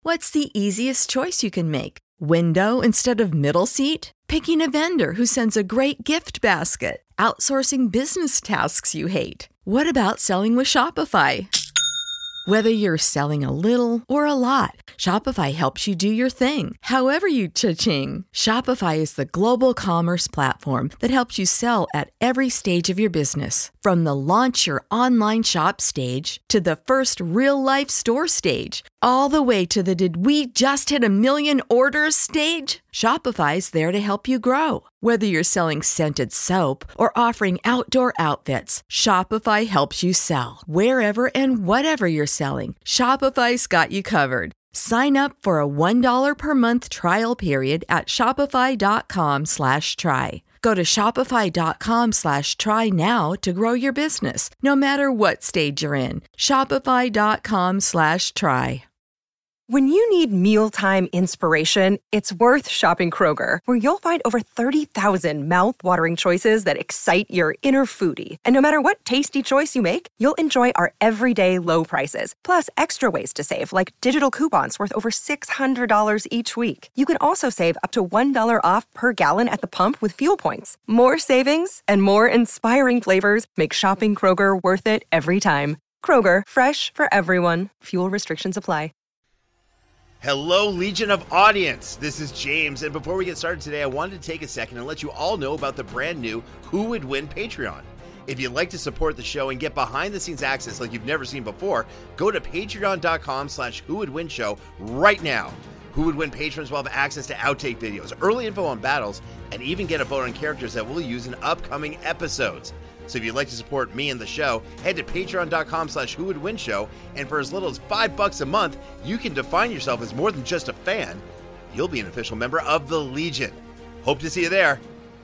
What's the easiest choice you can make? Window instead of middle seat? Picking a vendor who sends a great gift basket? Outsourcing business tasks you hate? What about selling with Shopify? Whether you're selling a little or a lot, Shopify helps you do your thing, however you cha-ching. Shopify is the global commerce platform that helps you sell at every stage of your business. From the launch your online shop stage to the first real-life store stage, all the way to the did we just hit a million orders stage. Shopify's there to help you grow. Whether you're selling scented soap or offering outdoor outfits, Shopify helps you sell. Wherever and whatever you're selling, Shopify's got you covered. Sign up for a $1 per month trial period at shopify.com/try. Go to shopify.com/try now to grow your business, no matter what stage you're in. Shopify.com/try. When you need mealtime inspiration, it's worth shopping Kroger, where you'll find over 30,000 mouth-watering choices that excite your inner foodie. And no matter what tasty choice you make, you'll enjoy our everyday low prices, plus extra ways to save, like digital coupons worth over $600 each week. You can also save up to $1 off per gallon at the pump with fuel points. More savings and more inspiring flavors make shopping Kroger worth it every time. Kroger, fresh for everyone. Fuel restrictions apply. Hello, Legion of Audience. This is James, and before we get started today, I wanted to take a second and let you all know about the brand new Who Would Win Patreon. If you'd like to support the show and get behind-the-scenes access like you've never seen before, go to patreon.com/whowouldwinshow right now. Who Would Win patrons will have access to outtake videos, early info on battles, and even get a vote on characters that we'll use in upcoming episodes. So if you'd like to support me and the show, head to patreon.com/whowouldwinshow, and for as little as $5 a month, you can define yourself as more than just a fan. You'll be an official member of the Legion. Hope to see you there.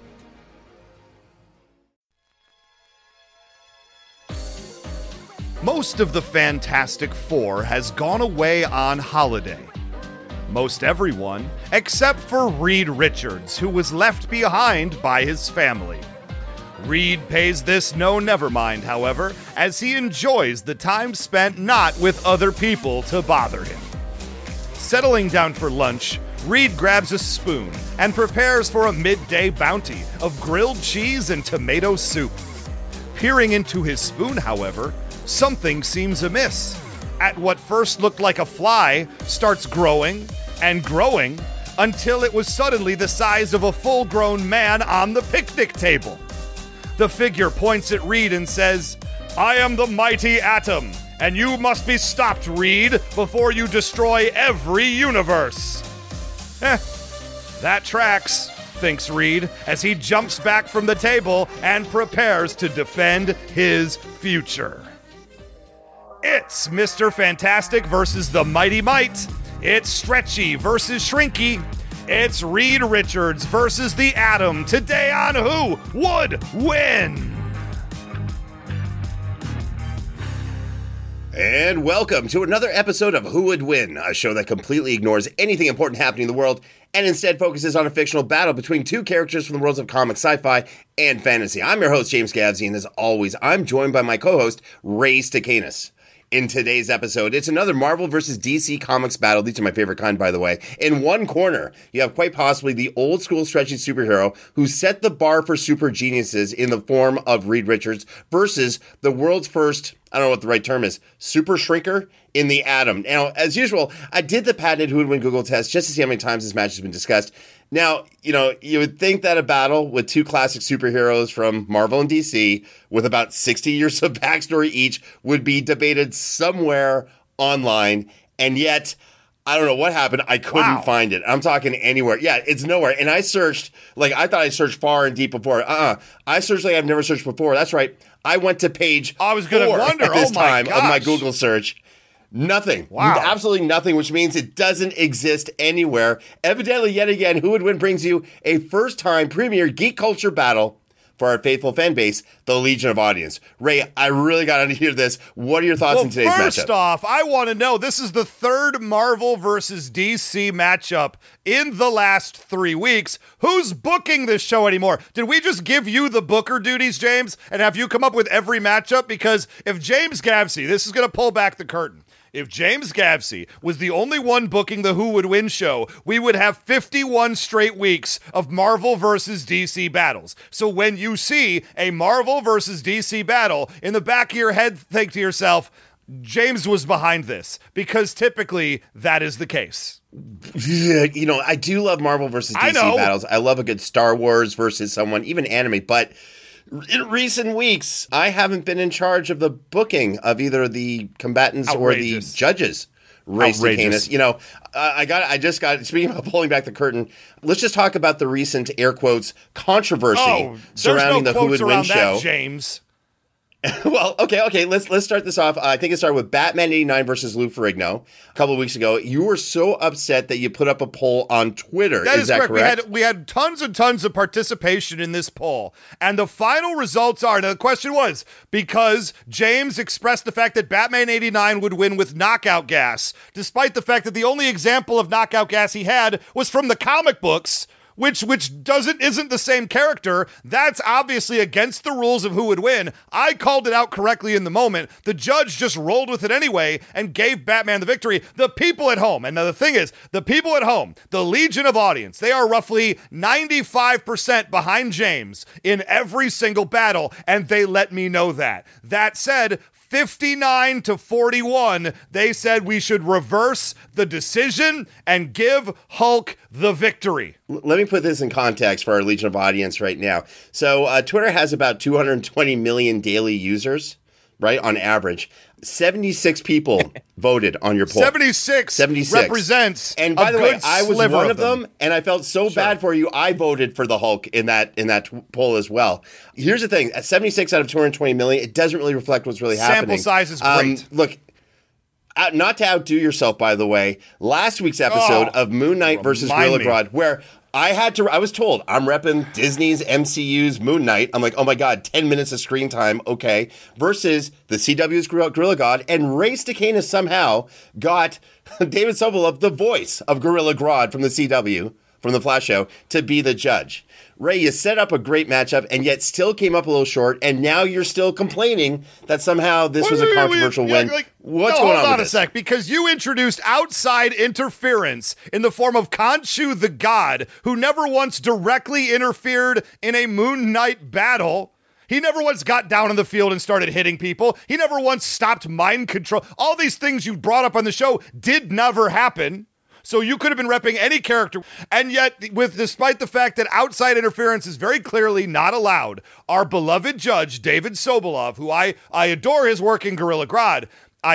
Most of the Fantastic Four has gone away on holiday. Most everyone, except for Reed Richards, who was left behind by his family. Reed pays this no nevermind, however, as he enjoys the time spent not with other people to bother him. Settling down for lunch, Reed grabs a spoon and prepares for a midday bounty of grilled cheese and tomato soup. Peering into his spoon, however, something seems amiss. At what first looked like a fly, starts growing and growing until it was suddenly the size of a full-grown man on the picnic table. The figure points at Reed and says, "I am the mighty Atom, and you must be stopped, Reed, before you destroy every universe." That tracks, thinks Reed, as he jumps back from the table and prepares to defend his future. It's Mr. Fantastic versus the Mighty Might. It's Stretchy versus Shrinky. It's Reed Richards versus the Atom today on Who Would Win? And welcome to another episode of Who Would Win, a show that completely ignores anything important happening in the world and instead focuses on a fictional battle between two characters from the worlds of comics, sci-fi, and fantasy. I'm your host, James Gavsey, and as always, I'm joined by my co-host, Ray Stacanis. In today's episode, it's another Marvel versus DC Comics battle. These are my favorite kind, by the way. In one corner, you have quite possibly the old school stretchy superhero who set the bar for super geniuses in the form of Reed Richards versus the world's first, I don't know what the right term is, super shrinker in the Atom. Now, as usual, I did the patented Who Would Win Google test just to see how many times this match has been discussed. Now, you would think that a battle with two classic superheroes from Marvel and DC with about 60 years of backstory each would be debated somewhere online. And yet, I don't know what happened. I couldn't find it. I'm talking anywhere. Yeah, it's nowhere. And I searched, I thought I searched far and deep before. I searched like I've never searched before. That's right. I went to page 4 at this time of my Google search. Nothing. Wow. Absolutely nothing, which means it doesn't exist anywhere. Evidently, yet again, Who Would Win brings you a first-time premier geek culture battle for our faithful fan base, the Legion of Audience. Ray, I really got to hear this. What are your thoughts on today's matchup? First off, I want to know, this is the third Marvel versus DC matchup in the last 3 weeks. Who's booking this show anymore? Did we just give you the booker duties, James, and have you come up with every matchup? Because if James Gavsey, this is going to pull back the curtain. if James Gavsey was the only one booking the Who Would Win show, we would have 51 straight weeks of Marvel versus DC battles. So when you see a Marvel versus DC battle, in the back of your head, think to yourself, James was behind this, because typically that is the case. You know, I do love Marvel versus DC battles. I love a good Star Wars versus someone, even anime, but in recent weeks, I haven't been in charge of the booking of either the combatants or the judges. Race to Canis. You know, I just got, speaking of pulling back the curtain, let's just talk about the recent, air quotes, controversy surrounding the Who Would Win show. James. Well, okay. Let's start this off. I think it started with Batman 89 versus Lou Ferrigno a couple of weeks ago. You were so upset that you put up a poll on Twitter. Is that correct? We had tons and tons of participation in this poll. And the final results are, now the question was, because James expressed the fact that Batman 89 would win with knockout gas, despite the fact that the only example of knockout gas he had was from the comic books, which isn't the same character. That's obviously against the rules of Who Would Win. I called it out correctly in the moment. The judge just rolled with it anyway and gave Batman the victory. The people at home, and now the thing is, the people at home, the legion of audience, they are roughly 95% behind James in every single battle, and they let me know that. That said, 59 to 41, they said we should reverse the decision and give Hulk the victory. Let me put this in context for our legion of audience right now. So Twitter has about 220 million daily users, right, on average. 76 people voted on your poll. 76 represents and by the way, I was one of them, and I felt so bad for you. I voted for the Hulk in that poll as well. Here's the thing: at 76 out of 220 million, it doesn't really reflect what's really happening. Sample size is great. Look, not to outdo yourself, by the way, last week's episode of Moon Knight versus Gorilla Grodd, where I was told I'm repping Disney's MCU's Moon Knight. I'm like, oh my God, 10 minutes of screen time. Okay. Versus the CW's Gorilla Grodd, and Ray Staccanis somehow got David Sobolov, the voice of Gorilla Grodd from the CW, from the Flash show, to be the judge. Ray, you set up a great matchup and yet still came up a little short, and now you're still complaining that somehow this was a controversial win. What's going on with this? Hold on a sec, because you introduced outside interference in the form of Khonshu the God, who never once directly interfered in a Moon Knight battle. He never once got down on the field and started hitting people. He never once stopped mind control. All these things you brought up on the show did never happen. So you could have been repping any character. And yet, despite the fact that outside interference is very clearly not allowed, our beloved judge, David Sobolov, who I adore his work in Gorilla Grodd,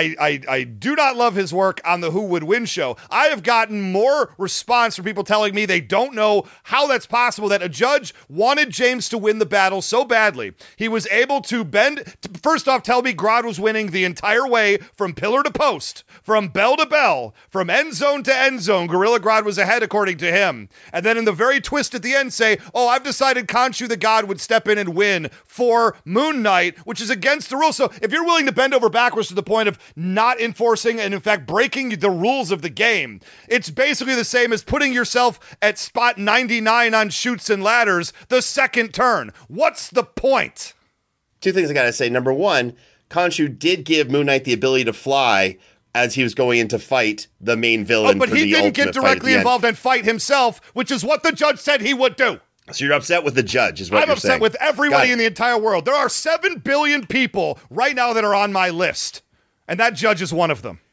I do not love his work on the Who Would Win show. I have gotten more response from people telling me they don't know how that's possible, that a judge wanted James to win the battle so badly. He was able to first off, tell me Grodd was winning the entire way from pillar to post, from bell to bell, from end zone to end zone. Gorilla Grodd was ahead according to him. And then in the very twist at the end say, oh, I've decided Khonshu the God would step in and win for Moon Knight, which is against the rules. So if you're willing to bend over backwards to the point of not enforcing and in fact breaking the rules of the game, it's basically the same as putting yourself at spot 99 on Chutes and Ladders the second turn. What's the point? Two things I gotta say. Number one, Khonshu did give Moon Knight the ability to fly as he was going in to fight the main villain. But he didn't get directly involved and fight himself, which is what the judge said he would do. So you're upset with the judge, is what you're saying. I'm upset with everybody in the entire world. There are 7 billion people right now that are on my list, and that judge is one of them.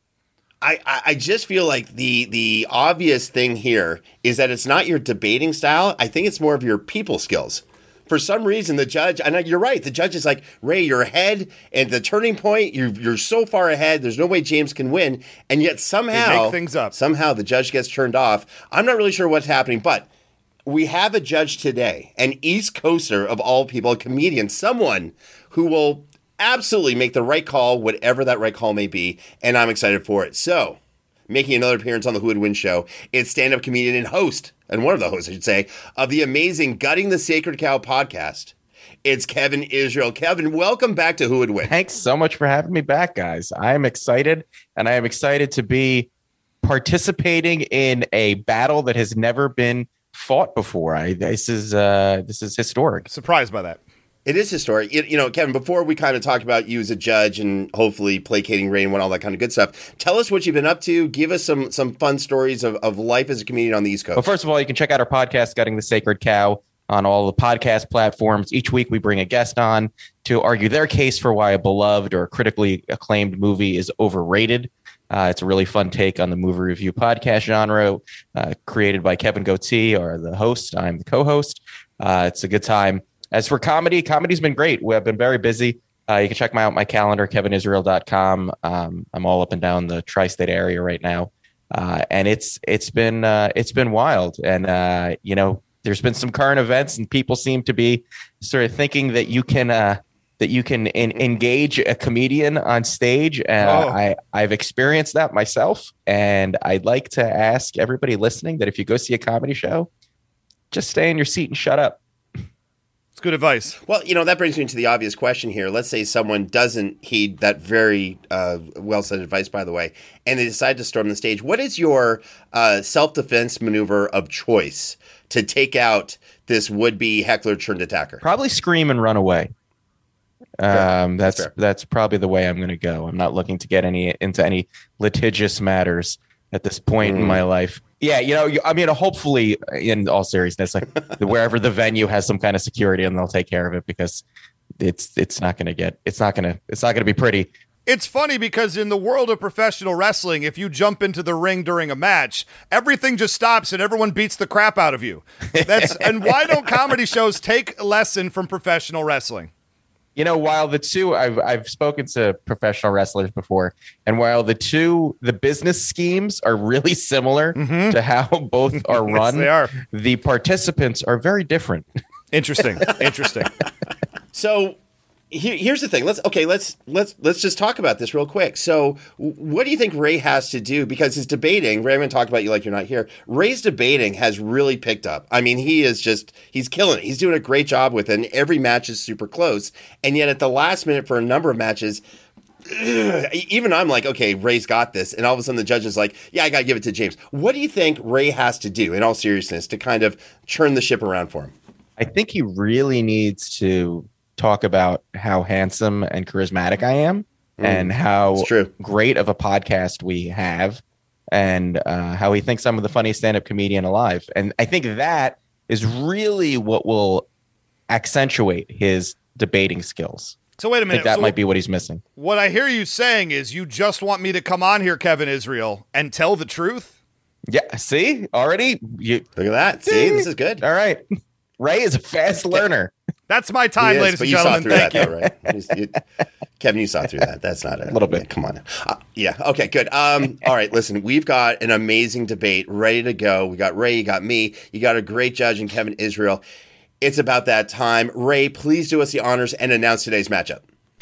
I just feel like the obvious thing here is that it's not your debating style. I think it's more of your people skills. For some reason, the judge, and you're right, the judge is like, Ray, you're ahead, and the turning point, you're so far ahead, there's no way James can win, and yet somehow, somehow the judge gets turned off. I'm not really sure what's happening, but we have a judge today, an East Coaster of all people, a comedian, someone who will absolutely make the right call, whatever that right call may be, and I'm excited for it. So, making another appearance on the Who Would Win show, it's stand-up comedian and host, and one of the hosts, I should say, of the amazing Gutting the Sacred Cow podcast. It's Kevin Israel. Kevin, welcome back to Who Would Win. Thanks so much for having me back, guys. I am excited, and I am excited to be participating in a battle that has never been fought before. This is historic. Surprised by that. It is historic. Kevin, before we kind of talk about you as a judge and hopefully placating Ray and all that kind of good stuff, tell us what you've been up to. Give us some fun stories of life as a comedian on the East Coast. Well, first of all, you can check out our podcast, Gutting the Sacred Cow, on all the podcast platforms. Each week we bring a guest on to argue their case for why a beloved or critically acclaimed movie is overrated. It's a really fun take on the movie review podcast genre, created by Kevin Goatee, or the host. I'm the co-host. It's a good time. As for comedy's been great. We have been very busy. You can check out my calendar, kevinisrael.com. I'm all up and down the tri-state area right now. And it's been wild. And, there's been some current events, and people seem to be sort of thinking that you can engage a comedian on stage. I've experienced that myself. And I'd like to ask everybody listening that if you go see a comedy show, just stay in your seat and shut up. It's good advice. Well, that brings me to the obvious question here. Let's say someone doesn't heed that very well-said advice, by the way, and they decide to storm the stage. What is your self-defense maneuver of choice to take out this would-be heckler turned attacker? Probably scream and run away. That's probably the way I'm going to go. I'm not looking to get into any litigious matters at this point in my life. Yeah, hopefully, in all seriousness, like wherever the venue has some kind of security, and they'll take care of it, because it's not going to be pretty. It's funny because in the world of professional wrestling, if you jump into the ring during a match, everything just stops and everyone beats the crap out of you. And why don't comedy shows take a lesson from professional wrestling? While the two, I've spoken to professional wrestlers before, and while the business schemes are really similar to how both are run, yes, they are. The participants are very different. Interesting. So here's the thing. Let's just talk about this real quick. So what do you think Ray has to do? Because his debating, Ray, I'm going to talk about you like you're not here. Ray's debating has really picked up. I mean, he's killing it. He's doing a great job with it. And every match is super close. And yet at the last minute for a number of matches, even I'm like, okay, Ray's got this. And all of a sudden the judge is like, yeah, I got to give it to James. What do you think Ray has to do, in all seriousness, to kind of turn the ship around for him? I think he really needs to talk about how handsome and charismatic I am, and how great of a podcast we have, and how he thinks I'm the funniest stand-up comedian alive. And I think that is really what will accentuate his debating skills. So wait a minute. I think that might be what he's missing. What I hear you saying is you just want me to come on here, Kevin Israel, and tell the truth? Yeah, see? Already? Look at that. See? This is good. All right. Ray is a fast learner. That's my time, ladies and gentlemen. Thank you. Right? Kevin, you saw through that. That's not a little bit. Come on. Yeah. Okay, good. All right, listen, we've got an amazing debate ready to go. We got Ray, you got me, you got a great judge in Kevin Israel. It's about that time. Ray, please do us the honors and announce today's matchup.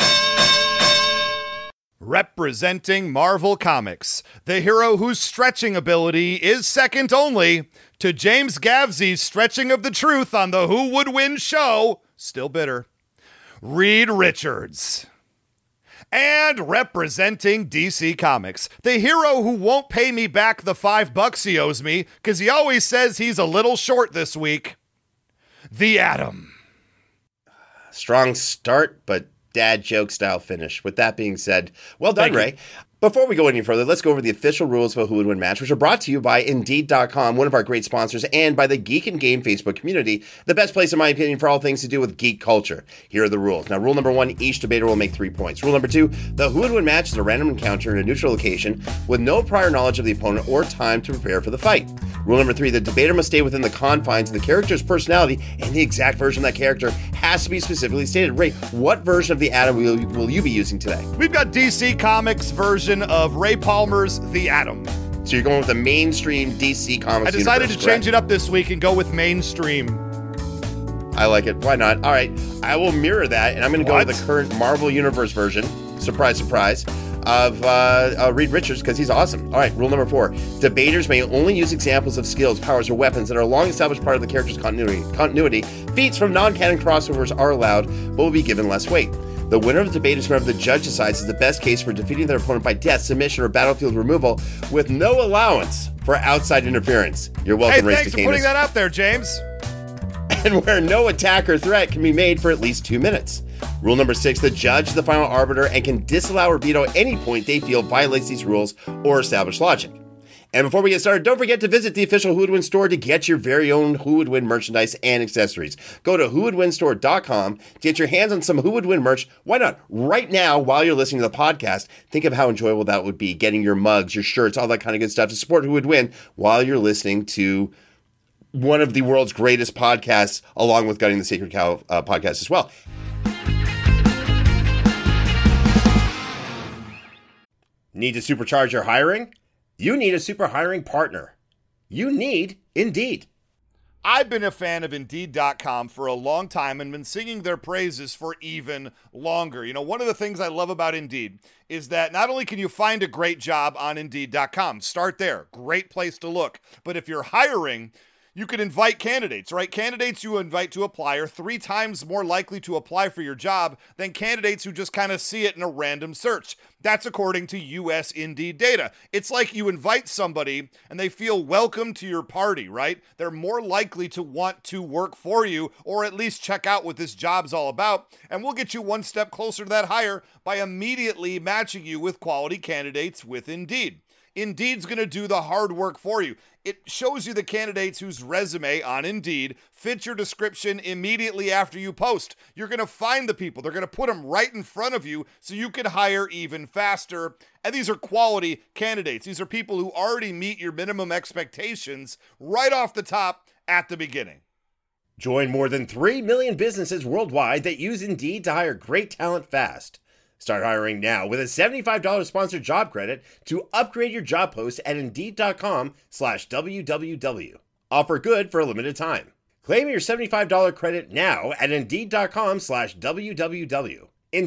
Representing Marvel Comics, the hero whose stretching ability is second only to James Gavsey's stretching of the truth on the Who Would Win show, still bitter, Reed Richards. And representing DC Comics, the hero who won't pay me back the $5 he owes me because he always says he's a little short this week, The Atom. Strong start, but dad joke style finish. With that being said, well done, Ray. Before we go any further, let's go over the official rules of a Who Would Win match, which are brought to you by Indeed.com, one of our great sponsors, and by the Geek and Game Facebook community, the best place, in my opinion, for all things to do with geek culture. Here are the rules. Now, rule number 1, each debater will make 3 points. Rule number 2, the Who Would Win match is a random encounter in a neutral location with no prior knowledge of the opponent or time to prepare for the fight. Rule number 3, the debater must stay within the confines of the character's personality, and the exact version of that character has to be specifically stated. Ray, what version of the Atom will you be using today? We've got DC Comics version of Ray Palmer's The Atom. So you're going with the mainstream DC Comics I decided universe, to change it up this week and go with mainstream. I like it. Why not? All right. I will mirror that, and I'm going to go with the current Marvel Universe version, surprise, surprise, of Reed Richards, because he's awesome. All right. Rule number 4. Debaters may only use examples of skills, powers, or weapons that are a long-established part of the character's continuity. Feats from non-canon crossovers are allowed, but will be given less weight. The winner of the debate is whenever the judge decides is the best case for defeating their opponent by death, submission, or battlefield removal with no allowance for outside interference. You're welcome, Hey, Ray thanks for Stacanis. putting that out there, James. and where no attack or threat can be made for at least 2 minutes. Rule number 6, the judge is the final arbiter and can disallow or veto any point they feel violates these rules or established logic. And before we get started, don't forget to visit the official Who Would Win store to get your very own Who Would Win merchandise and accessories. Go to whowouldwinstore.com to get your hands on some Who Would Win merch. Why not? Right now, while you're listening to the podcast, think of how enjoyable that would be, getting your mugs, your shirts, all that kind of good stuff to support Who Would Win while you're listening to one of the world's greatest podcasts, along with Gutting the Sacred Cow podcast as well. Need to supercharge your hiring? You need a super hiring partner. You need Indeed. I've been a fan of Indeed.com for a long time and been singing their praises for even longer. You know, one of the things I love about Indeed is that not only can you find a great job on Indeed.com, start there, great place to look, but if you're hiring, you can invite candidates, right? Candidates you invite to apply are 3 times more likely to apply for your job than candidates who just kind of see it in a random search. That's according to US Indeed data. It's like you invite somebody and they feel welcome to your party, right? They're more likely to want to work for you or at least check out what this job's all about. And we'll get you one step closer to that hire by immediately matching you with quality candidates with Indeed. Indeed's going to do the hard work for you. It shows you the candidates whose resume on Indeed fits your description immediately after you post. You're going to find the people. They're going to put them right in front of you so you can hire even faster. And these are quality candidates. These are people who already meet your minimum expectations right off the top at the beginning. Join more than 3 million businesses worldwide that use Indeed to hire great talent fast. Start hiring now with a $75 sponsored job credit to upgrade your job post at Indeed.com/WWW. Offer good for a limited time. Claim your $75 credit now at Indeed.com/WWW.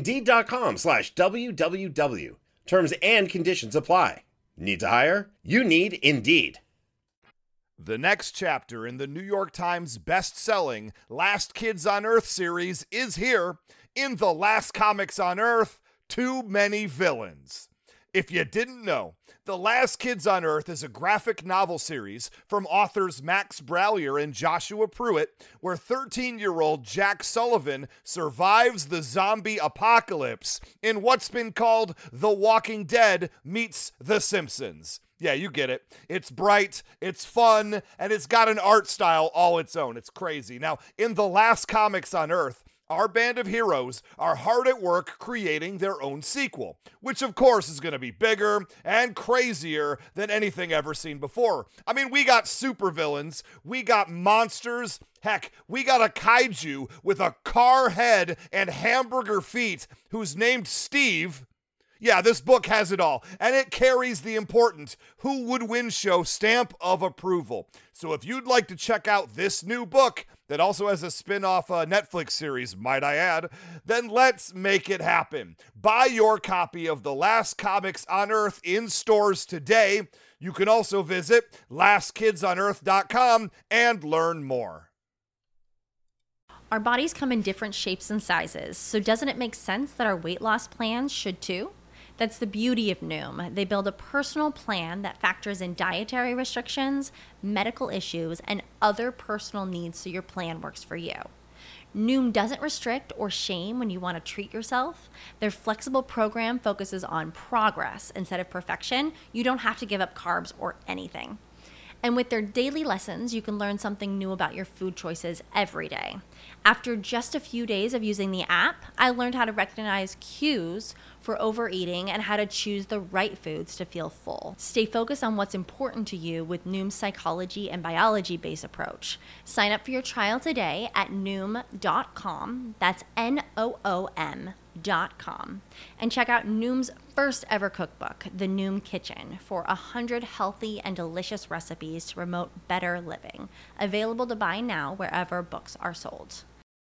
Indeed.com/WWW. Terms and conditions apply. Need to hire? You need Indeed. The next chapter in the New York Times best-selling Last Kids on Earth series is here. In The Last Comics on Earth, Too Many Villains. If you didn't know, The Last Kids on Earth is a graphic novel series from authors Max Brallier and Joshua Pruitt, where 13-year-old Jack Sullivan survives the zombie apocalypse in what's been called The Walking Dead meets The Simpsons. Yeah, you get it. It's bright, it's fun, and it's got an art style all its own. It's crazy. Now, in The Last Comics on Earth, our band of heroes are hard at work creating their own sequel, which of course is going to be bigger and crazier than anything ever seen before. I mean, we got supervillains, we got monsters, heck, we got a kaiju with a car head and hamburger feet who's named Steve. Yeah, this book has it all, and it carries the important Who Would Win show stamp of approval. So if you'd like to check out this new book, that also has a spin-off Netflix series, might I add, then let's make it happen. Buy your copy of The Last Comics on Earth in stores today. You can also visit lastkidsonearth.com and learn more. Our bodies come in different shapes and sizes, so doesn't it make sense that our weight loss plans should too? That's the beauty of Noom. They build a personal plan that factors in dietary restrictions, medical issues, and other personal needs so your plan works for you. Noom doesn't restrict or shame when you want to treat yourself. Their flexible program focuses on progress instead of perfection. You don't have to give up carbs or anything. And with their daily lessons, you can learn something new about your food choices every day. After just a few days of using the app, I learned how to recognize cues for overeating and how to choose the right foods to feel full. Stay focused on what's important to you with Noom's psychology and biology-based approach. Sign up for your trial today at Noom.com. That's Noom.com. And check out Noom's first ever cookbook, The Noom Kitchen, for 100 healthy and delicious recipes to promote better living. Available to buy now wherever books are sold.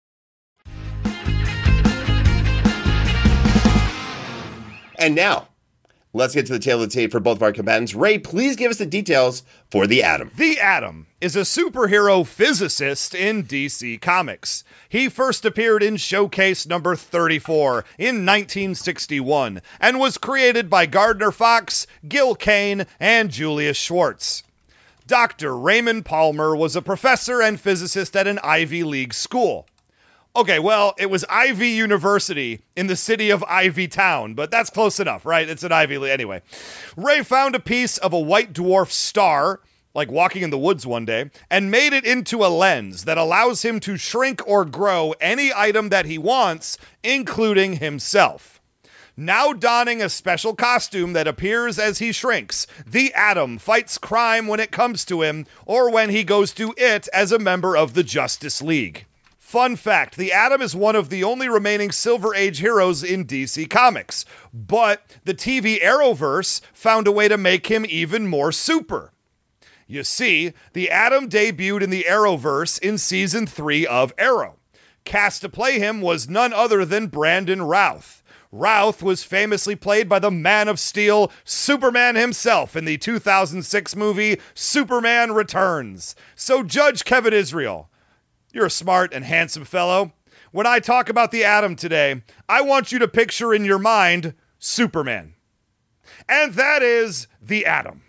And now, let's get to the tail of the tape for both of our combatants. Ray, please give us the details for The Atom. The Atom is a superhero physicist in DC Comics. He first appeared in Showcase number 34 in 1961 and was created by Gardner Fox, Gil Kane, and Julius Schwartz. Dr. Raymond Palmer was a professor and physicist at an Ivy League school. Okay, well, it was Ivy University in the city of Ivy Town, but that's close enough, right? It's an Ivy League. Anyway, Ray found a piece of a white dwarf star, like walking in the woods one day, and made it into a lens that allows him to shrink or grow any item that he wants, including himself. Now donning a special costume that appears as he shrinks, the Atom fights crime when it comes to him, or when he goes to it as a member of the Justice League. Fun fact, the Atom is one of the only remaining Silver Age heroes in DC Comics, but the TV Arrowverse found a way to make him even more super. You see, the Atom debuted in the Arrowverse in Season 3 of Arrow. Cast to play him was none other than Brandon Routh. Routh was famously played by the Man of Steel, Superman himself, in the 2006 movie Superman Returns. So Judge Kevin Israel, you're a smart and handsome fellow. When I talk about the Atom today, I want you to picture in your mind Superman. And that is the Atom.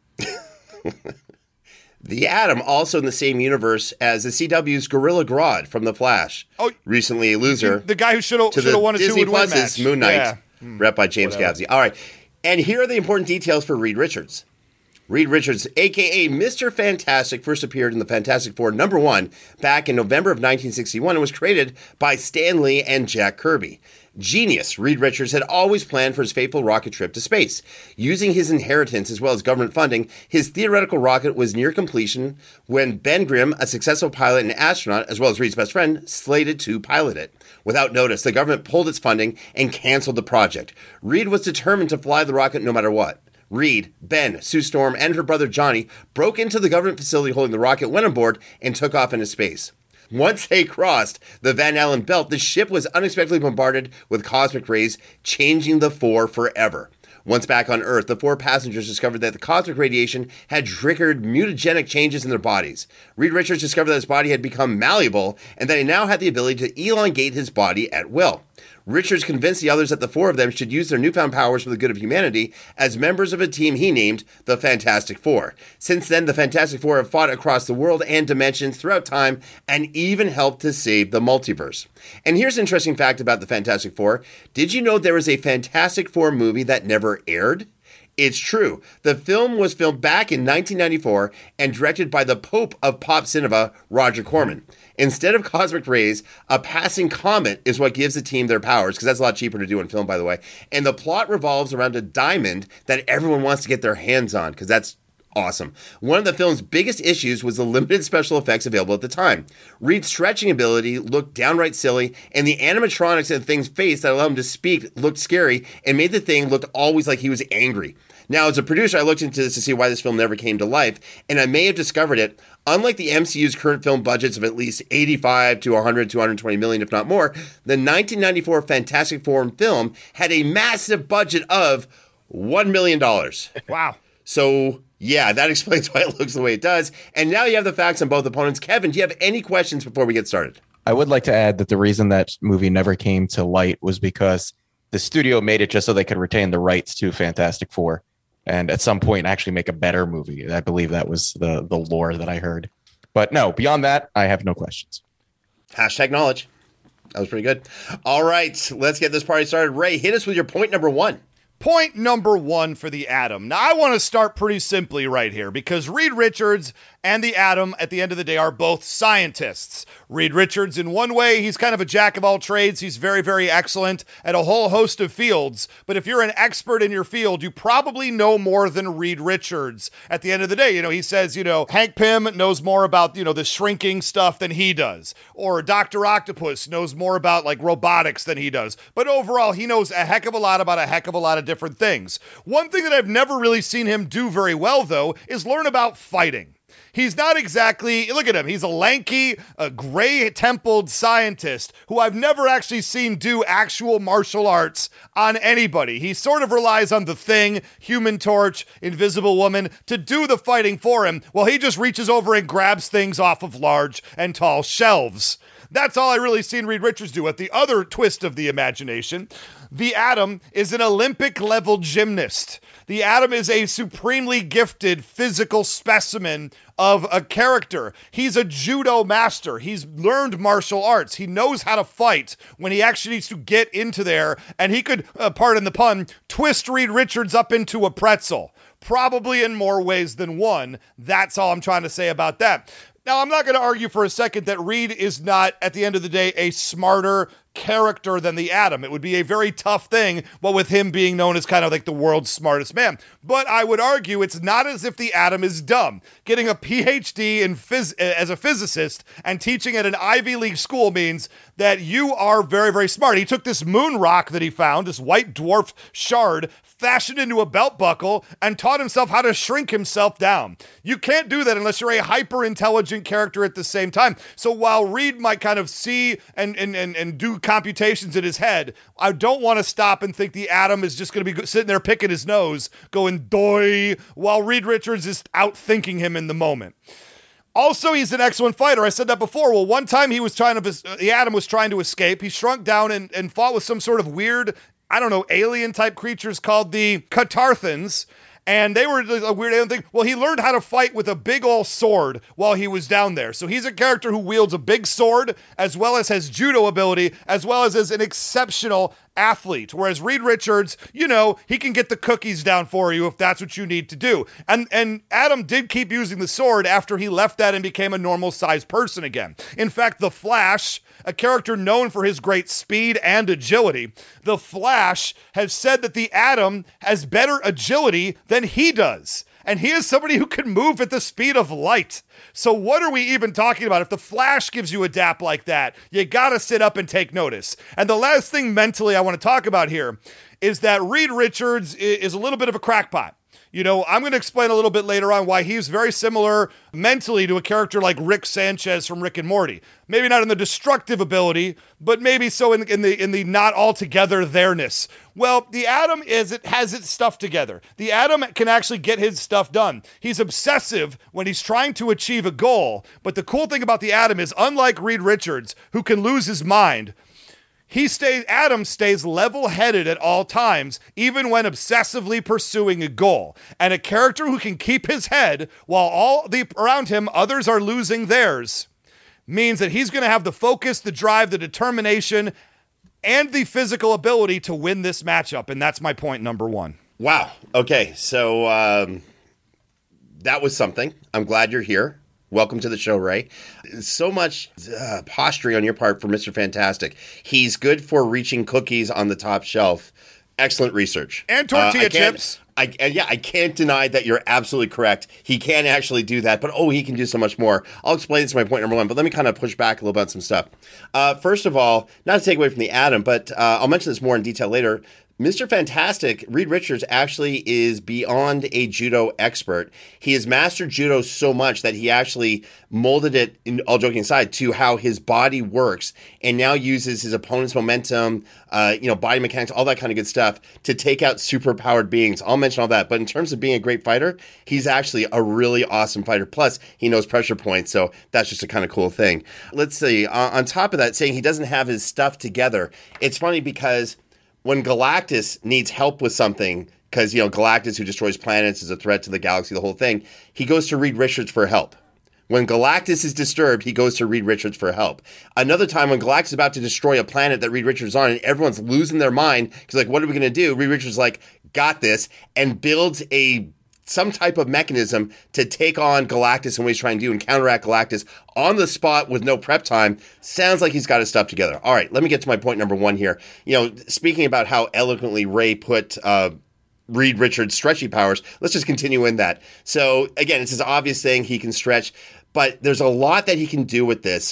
The Atom, also in the same universe as the CW's Gorilla Grodd from The Flash. Oh, recently a loser. The guy who should have won a Disney two-would win Plus's match. Moon Knight, Yeah. rep by James Gavsey. All right, and here are the important details for Reed Richards. Reed Richards, a.k.a. Mr. Fantastic, first appeared in the Fantastic Four #1 back in November of 1961 and was created by Stan Lee and Jack Kirby. Genius, Reed Richards had always planned for his fateful rocket trip to space. Using his inheritance as well as government funding, his theoretical rocket was near completion when Ben Grimm, a successful pilot and astronaut, as well as Reed's best friend, slated to pilot it. Without notice, the government pulled its funding and canceled the project. Reed was determined to fly the rocket no matter what. Reed, Ben, Sue Storm, and her brother Johnny broke into the government facility holding the rocket, went on board, and took off into space. Once they crossed the Van Allen belt, the ship was unexpectedly bombarded with cosmic rays, changing the four forever. Once back on Earth, the four passengers discovered that the cosmic radiation had triggered mutagenic changes in their bodies. Reed Richards discovered that his body had become malleable and that he now had the ability to elongate his body at will. Richards convinced the others that the four of them should use their newfound powers for the good of humanity as members of a team he named the Fantastic Four. Since then, the Fantastic Four have fought across the world and dimensions throughout time and even helped to save the multiverse. And here's an interesting fact about the Fantastic Four. Did you know there was a Fantastic Four movie that never aired? It's true. The film was filmed back in 1994 and directed by the Pope of pop cinema, Roger Corman. Instead of cosmic rays, a passing comet is what gives the team their powers, because that's a lot cheaper to do in film, by the way. And the plot revolves around a diamond that everyone wants to get their hands on, because that's awesome. One of the film's biggest issues was the limited special effects available at the time. Reed's stretching ability looked downright silly, and the animatronics in the thing's face that allowed him to speak looked scary and made the thing look always like he was angry. Now, as a producer, I looked into this to see why this film never came to life, and I may have discovered it. Unlike the MCU's current film budgets of at least 85 to 100 to 120 million, if not more, the 1994 Fantastic Four film had a massive budget of $1 million. Wow. So, yeah, that explains why it looks the way it does. And now you have the facts on both opponents. Kevin, do you have any questions before we get started? I would like to add that the reason that movie never came to light was because the studio made it just so they could retain the rights to Fantastic Four. And at some point actually make a better movie. I believe that was the lore that I heard. But no, beyond that, I have no questions. Hashtag knowledge. That was pretty good. All right, let's get this party started. Ray, hit us with your point number one. Point number one for the Atom. Now, I want to start pretty simply right here because Reed Richards and the Atom, at the end of the day, are both scientists. Reed Richards, in one way, he's kind of a jack of all trades. He's very, very excellent at a whole host of fields. But if you're an expert in your field, you probably know more than Reed Richards. At the end of the day, he says, Hank Pym knows more about, the shrinking stuff than he does. Or Dr. Octopus knows more about, robotics than he does. But overall, he knows a heck of a lot about a heck of a lot of different things. One thing that I've never really seen him do very well, though, is learn about fighting. He's not exactly, look at him, he's a lanky, gray-templed scientist who I've never actually seen do actual martial arts on anybody. He sort of relies on the Thing, Human Torch, Invisible Woman to do the fighting for him, while he just reaches over and grabs things off of large and tall shelves. That's all I really seen Reed Richards do. At the other twist of the imagination, the Atom is an Olympic-level gymnast. The Atom is a supremely gifted physical specimen of a character. He's a judo master. He's learned martial arts. He knows how to fight when he actually needs to get into there, and he could, pardon the pun, twist Reed Richards up into a pretzel. Probably in more ways than one. That's all I'm trying to say about that. Now, I'm not going to argue for a second that Reed is not, at the end of the day, a smarter character than the Atom. It would be a very tough thing, but with him being known as kind of like the world's smartest man. But I would argue it's not as if the Atom is dumb. Getting a PhD as a physicist and teaching at an Ivy League school means that you are very, very smart. He took this moon rock that he found, this white dwarf shard, fashioned into a belt buckle, and taught himself how to shrink himself down. You can't do that unless you're a hyper-intelligent character at the same time. So while Reed might kind of see and do computations in his head, I don't want to stop and think the Atom is just going to be sitting there picking his nose, going doy, while Reed Richards is out-thinking him in the moment. Also, he's an excellent fighter. I said that before. Well, one time the Atom was trying to escape. He shrunk down and fought with some sort of weird, I don't know, alien-type creatures called the Catarthans, and they were a weird alien thing. Well, he learned how to fight with a big old sword while he was down there. So he's a character who wields a big sword, as well as has judo ability, as well as is an exceptional athlete. Whereas Reed Richards, he can get the cookies down for you if that's what you need to do. And Atom did keep using the sword after he left that and became a normal-sized person again. In fact, The Flash, a character known for his great speed and agility, The Flash has said that the Atom has better agility than he does. And he is somebody who can move at the speed of light. So what are we even talking about? If the Flash gives you a dap like that, you gotta sit up and take notice. And the last thing mentally I want to talk about here is that Reed Richards is a little bit of a crackpot. I'm going to explain a little bit later on why he's very similar mentally to a character like Rick Sanchez from Rick and Morty. Maybe not in the destructive ability, but maybe so in the not altogether there-ness. Well, the Atom has its stuff together. The Atom can actually get his stuff done. He's obsessive when he's trying to achieve a goal, but the cool thing about the Atom is, unlike Reed Richards, who can lose his mind, Atom stays level-headed at all times, even when obsessively pursuing a goal. And a character who can keep his head while around him, others are losing theirs, means that he's going to have the focus, the drive, the determination, and the physical ability to win this matchup. And that's my point number one. Wow. Okay. So that was something. I'm glad you're here. Welcome to the show, Ray. So much posturing on your part for Mr. Fantastic. He's good for reaching cookies on the top shelf. Excellent research. And tortilla chips. I can't deny that you're absolutely correct. He can actually do that, but he can do so much more. I'll explain this to my point number one, but let me kind of push back a little bit on some stuff. First of all, not to take away from the Atom, but I'll mention this more in detail later. Mr. Fantastic, Reed Richards, actually is beyond a judo expert. He has mastered judo so much that he actually molded it, all joking aside, to how his body works, and now uses his opponent's momentum, body mechanics, all that kind of good stuff to take out superpowered beings. I'll mention all that. But in terms of being a great fighter, he's actually a really awesome fighter. Plus, he knows pressure points, so that's just a kind of cool thing. Let's see. On top of that, saying he doesn't have his stuff together, it's funny because when Galactus needs help with something, because, Galactus, who destroys planets, is a threat to the galaxy, the whole thing, he goes to Reed Richards for help. When Galactus is disturbed, he goes to Reed Richards for help. Another time when Galactus is about to destroy a planet that Reed Richards is on, and everyone's losing their mind, because like, what are we going to do? Reed Richards is like, got this, and builds some type of mechanism to take on Galactus and what he's trying to do and counteract Galactus on the spot with no prep time. Sounds like he's got his stuff together. All right, let me get to my point number one here. Speaking about how eloquently Ray put Reed Richards' stretchy powers, let's just continue in that. So again, it's this obvious thing, he can stretch, but there's a lot that he can do with this.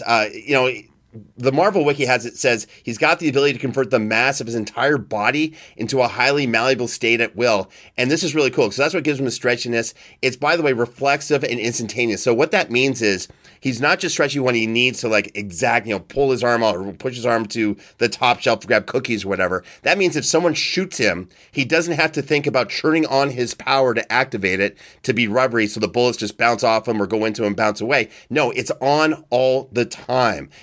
The Marvel Wiki says he's got the ability to convert the mass of his entire body into a highly malleable state at will. And this is really cool, because that's what gives him the stretchiness. It's, by the way, reflexive and instantaneous. So what that means is he's not just stretchy when he needs to pull his arm out or push his arm to the top shelf to grab cookies or whatever. That means if someone shoots him, he doesn't have to think about turning on his power to activate it to be rubbery so the bullets just bounce off him or go into him and bounce away. No, it's on all the time. It's reflexive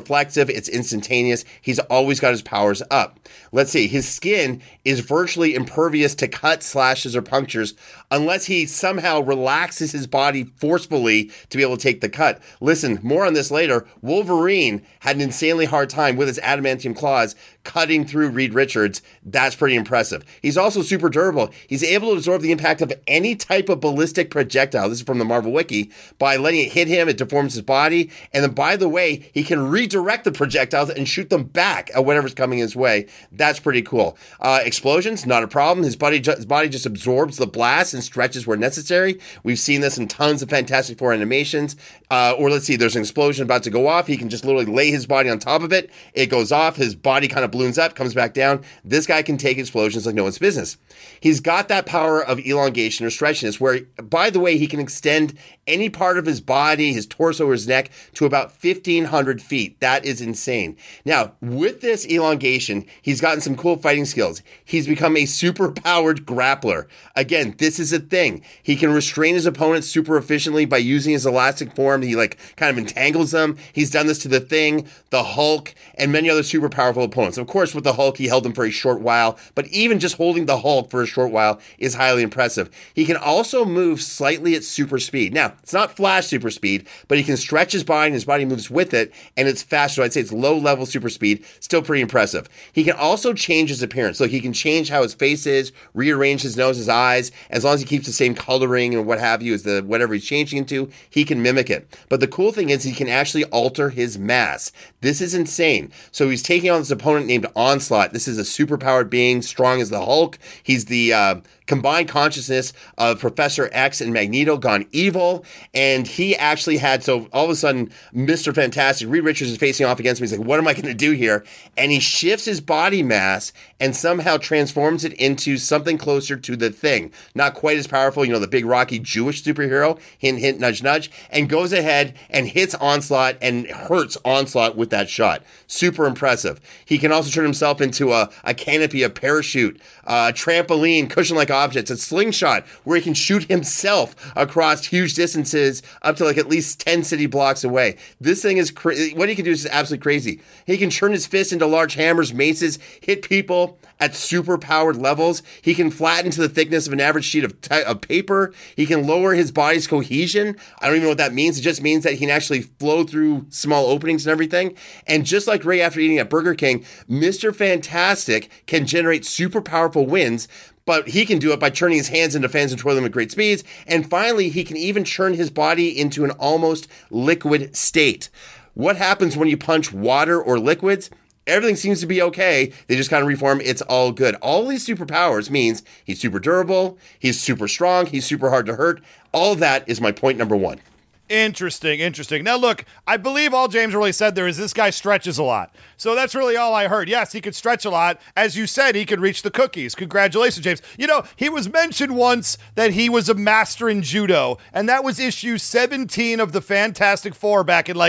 reflexive. It's instantaneous. He's always got his powers up. Let's see. His skin is virtually impervious to cuts, slashes, or punctures unless he somehow relaxes his body forcefully to be able to take the cut. Listen, more on this later. Wolverine had an insanely hard time with his adamantium claws cutting through Reed Richards. That's pretty impressive. He's also super durable. He's able to absorb the impact of any type of ballistic projectile. This is from the Marvel Wiki. By letting it hit him, it deforms his body. And then, by the way, he can redirect the projectiles and shoot them back at whatever's coming his way. That's pretty cool. Explosions, not a problem. His body just absorbs the blast and stretches where necessary. We've seen this in tons of Fantastic Four animations. Or let's see, there's an explosion about to go off. He can just literally lay his body on top of it. It goes off. His body kind of balloons up, comes back down. This guy can take explosions like no one's business. He's got that power of elongation or stretchiness where, by the way, he can extend any part of his body, his torso or his neck, to about 1,500 feet. That is insane. Now, with this elongation, he's gotten some cool fighting skills. He's become a super-powered grappler. Again, this is a thing. He can restrain his opponents super efficiently by using his elastic form. He kind of entangles them. He's done this to the Thing, the Hulk, and many other super powerful opponents. Of course, with the Hulk, he held them for a short while, but even just holding the Hulk for a short while is highly impressive. He can also move slightly at super speed. Now, it's not Flash super speed, but he can stretch his body and his body moves with it, and it's faster. So I'd say it's low-level super speed, still pretty impressive. He can also change his appearance. So he can change how his face is, rearrange his nose, his eyes, as long as he keeps the same coloring and what have you as the whatever he's changing into, he can mimic it. But the cool thing is he can actually alter his mass. This is insane. So he's taking on this opponent named Onslaught. This is a superpowered being, strong as the Hulk. He's the combined consciousness of Professor X and Magneto gone evil. And he actually had, so all of a sudden, Mr. Fantastic, Reed Richards is facing off against him. He's like, what am I going to do here? And he shifts his body mass and somehow transforms it into something closer to the Thing. Not quite as powerful, the big rocky Jewish superhero, hint, hint, nudge, nudge, and goes ahead and hits Onslaught and hurts Onslaught with that shot. Super impressive. He can also turn himself into a canopy, a parachute, a trampoline, cushion-like objects, a slingshot where he can shoot himself across huge distances up to at least 10 city blocks away. This thing is what he can do is absolutely crazy. He can turn his fists into large hammers, maces, hit people at super powered levels. He can flatten to the thickness of an average sheet of paper. He can lower his body's cohesion. I don't even know what that means. It just means that he can actually flow through small openings and everything. And just like Ray after eating at Burger King, Mr. Fantastic can generate super powerful winds, but he can do it by turning his hands into fans and twirling them at great speeds. And finally, he can even turn his body into an almost liquid state. What happens when you punch water or liquids? Everything seems to be okay. They just kind of reform. It's all good. All these superpowers means he's super durable, he's super strong, he's super hard to hurt. All of that is my point number one. Interesting. Now, look, I believe all James really said there is this guy stretches a lot. So that's really all I heard. Yes, he could stretch a lot. As you said, he could reach the cookies. Congratulations, James. He was mentioned once that he was a master in judo, and that was issue 17 of the Fantastic Four back in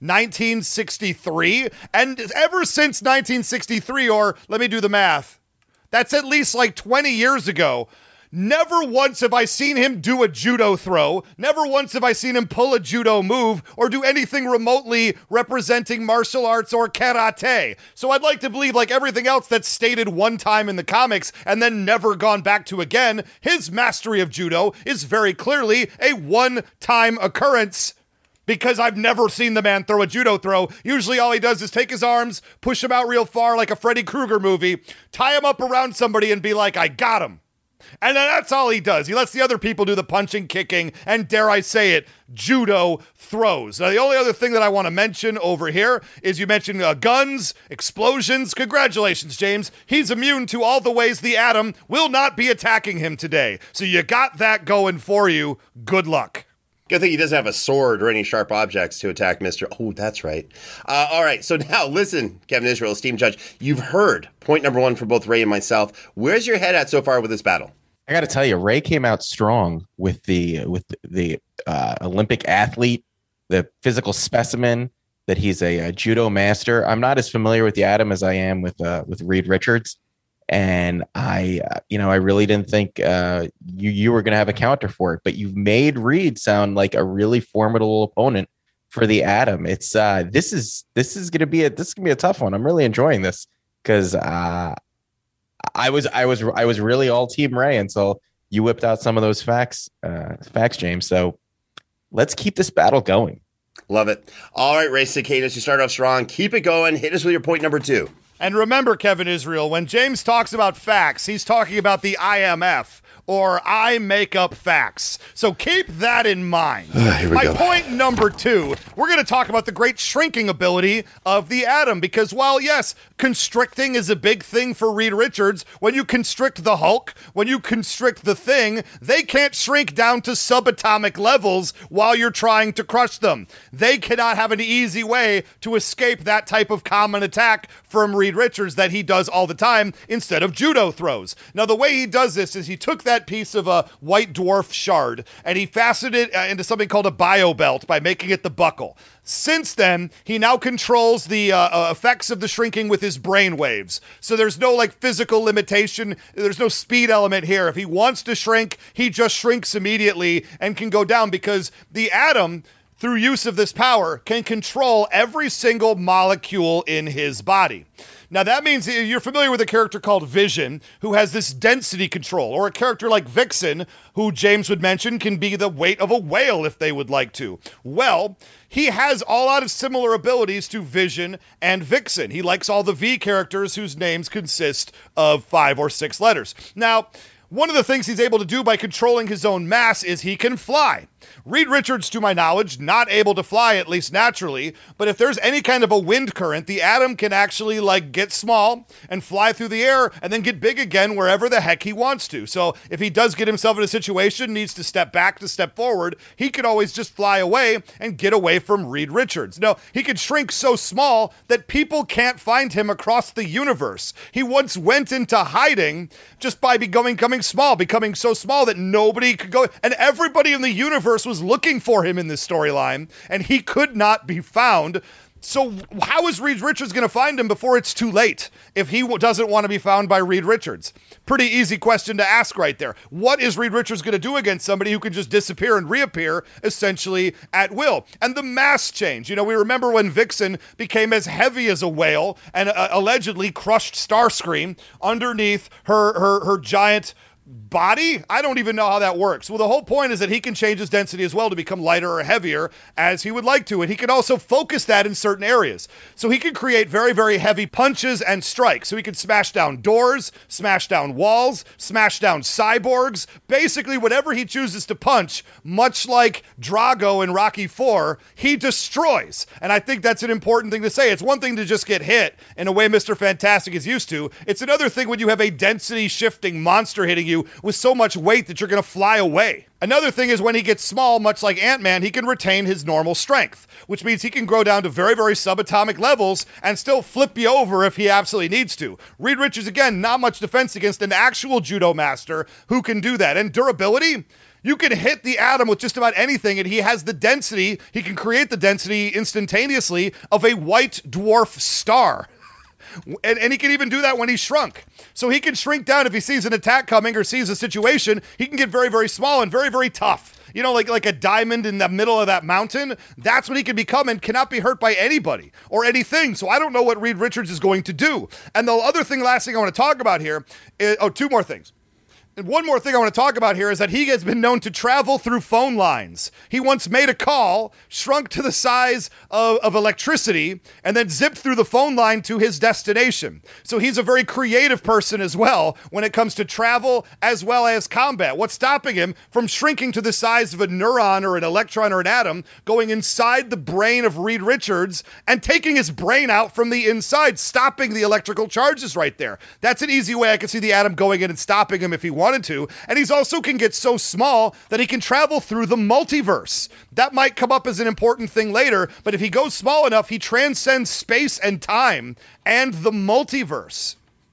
1963? And ever since 1963, or let me do the math, that's at least 20 years ago, never once have I seen him do a judo throw. Never once have I seen him pull a judo move or do anything remotely representing martial arts or karate. So I'd like to believe, like everything else that's stated one time in the comics and then never gone back to again, his mastery of judo is very clearly a one-time occurrence. Because I've never seen the man throw a judo throw. Usually all he does is take his arms, push him out real far like a Freddy Krueger movie, tie him up around somebody and be like, I got him. And then that's all he does. He lets the other people do the punching, kicking, and dare I say it, judo throws. Now, the only other thing that I want to mention over here is you mentioned guns, explosions. Congratulations, James. He's immune to all the ways the Atom will not be attacking him today. So you got that going for you. Good luck. Good thing he doesn't have a sword or any sharp objects to attack Mr. Oh, that's right. All right, so now listen, Kevin Israel, esteemed judge, you've heard point number one for both Ray and myself. Where's your head at so far with this battle? I got to tell you, Ray came out strong with the Olympic athlete, the physical specimen, that he's a judo master. I'm not as familiar with the Atom as I am with Reed Richards. And I really didn't think you were going to have a counter for it, but you've made Reed sound like a really formidable opponent for the Atom. It's this is gonna be a tough one. I'm really enjoying this because I was really all Team Ray until you whipped out some of those facts, James. So let's keep this battle going. Love it. All right, Ray Cicadas, you start off strong. Keep it going. Hit us with your point number 2. And remember, Kevin Israel, when James talks about facts, he's talking about the IMF, or I make up facts. So keep that in mind. My point number 2, we're going to talk about the great shrinking ability of the Atom, because while, yes, constricting is a big thing for Reed Richards, when you constrict the Hulk, when you constrict the Thing, they can't shrink down to subatomic levels while you're trying to crush them. They cannot have an easy way to escape that type of common attack from Reed Richards that he does all the time instead of judo throws. Now, the way he does this is he took that piece of a white dwarf shard and he fastened it into something called a bio belt by making it the buckle. Since then, he now controls the effects of the shrinking with his brain waves. So there's no like physical limitation. There's no speed element here. If he wants to shrink, he just shrinks immediately and can go down because the Atom, through use of this power, can control every single molecule in his body. Now, that means you're familiar with a character called Vision, who has this density control, or a character like Vixen, who James would mention can be the weight of a whale if they would like to. Well, he has a lot of similar abilities to Vision and Vixen. He likes all the V characters whose names consist of 5 or 6 letters. Now, one of the things he's able to do by controlling his own mass is he can fly. Reed Richards, to my knowledge, not able to fly, at least naturally, but if there's any kind of a wind current, the Atom can actually get small and fly through the air and then get big again wherever the heck he wants to. So if he does get himself in a situation, needs to step back to step forward, he can always just fly away and get away from Reed Richards. No, he can shrink so small that people can't find him across the universe. He once went into hiding just by becoming so small that nobody could go, and everybody in the universe was looking for him in this storyline, and he could not be found. So how is Reed Richards going to find him before it's too late if he doesn't want to be found by Reed Richards? Pretty easy question to ask right there. What is Reed Richards going to do against somebody who can just disappear and reappear essentially at will? And the mass change. We remember when Vixen became as heavy as a whale and allegedly crushed Starscream underneath her giant body? I don't even know how that works. Well, the whole point is that he can change his density as well to become lighter or heavier as he would like to, and he can also focus that in certain areas. So he can create very, very heavy punches and strikes. So he can smash down doors, smash down walls, smash down cyborgs, basically whatever he chooses to punch, much like Drago in Rocky IV, he destroys. And I think that's an important thing to say. It's one thing to just get hit in a way Mr. Fantastic is used to. It's another thing when you have a density shifting monster hitting you with so much weight that you're going to fly away. Another thing is when he gets small, much like Ant-Man, he can retain his normal strength, which means he can grow down to very, very subatomic levels and still flip you over if he absolutely needs to. Reed Richards, again, not much defense against an actual judo master who can do that. And durability, you can hit the Atom with just about anything, and he has the density, he can create the density instantaneously of a white dwarf star. And he can even do that when he's shrunk. So he can shrink down if he sees an attack coming or sees a situation. He can get very, very small and very, very tough. Like a diamond in the middle of that mountain. That's what he can become and cannot be hurt by anybody or anything. So I don't know what Reed Richards is going to do. And the last thing I want to talk about here is, two more things. One more thing I want to talk about here is that he has been known to travel through phone lines. He once made a call, shrunk to the size of electricity, and then zipped through the phone line to his destination. So he's a very creative person as well when it comes to travel as well as combat. What's stopping him from shrinking to the size of a neuron or an electron or an atom, going inside the brain of Reed Richards and taking his brain out from the inside, stopping the electrical charges right there? That's an easy way I can see the Atom going in and stopping him if he wanted to. And he's also can get so small that he can travel through the multiverse. That might come up as an important thing later, but if he goes small enough, he transcends space and time and the multiverse.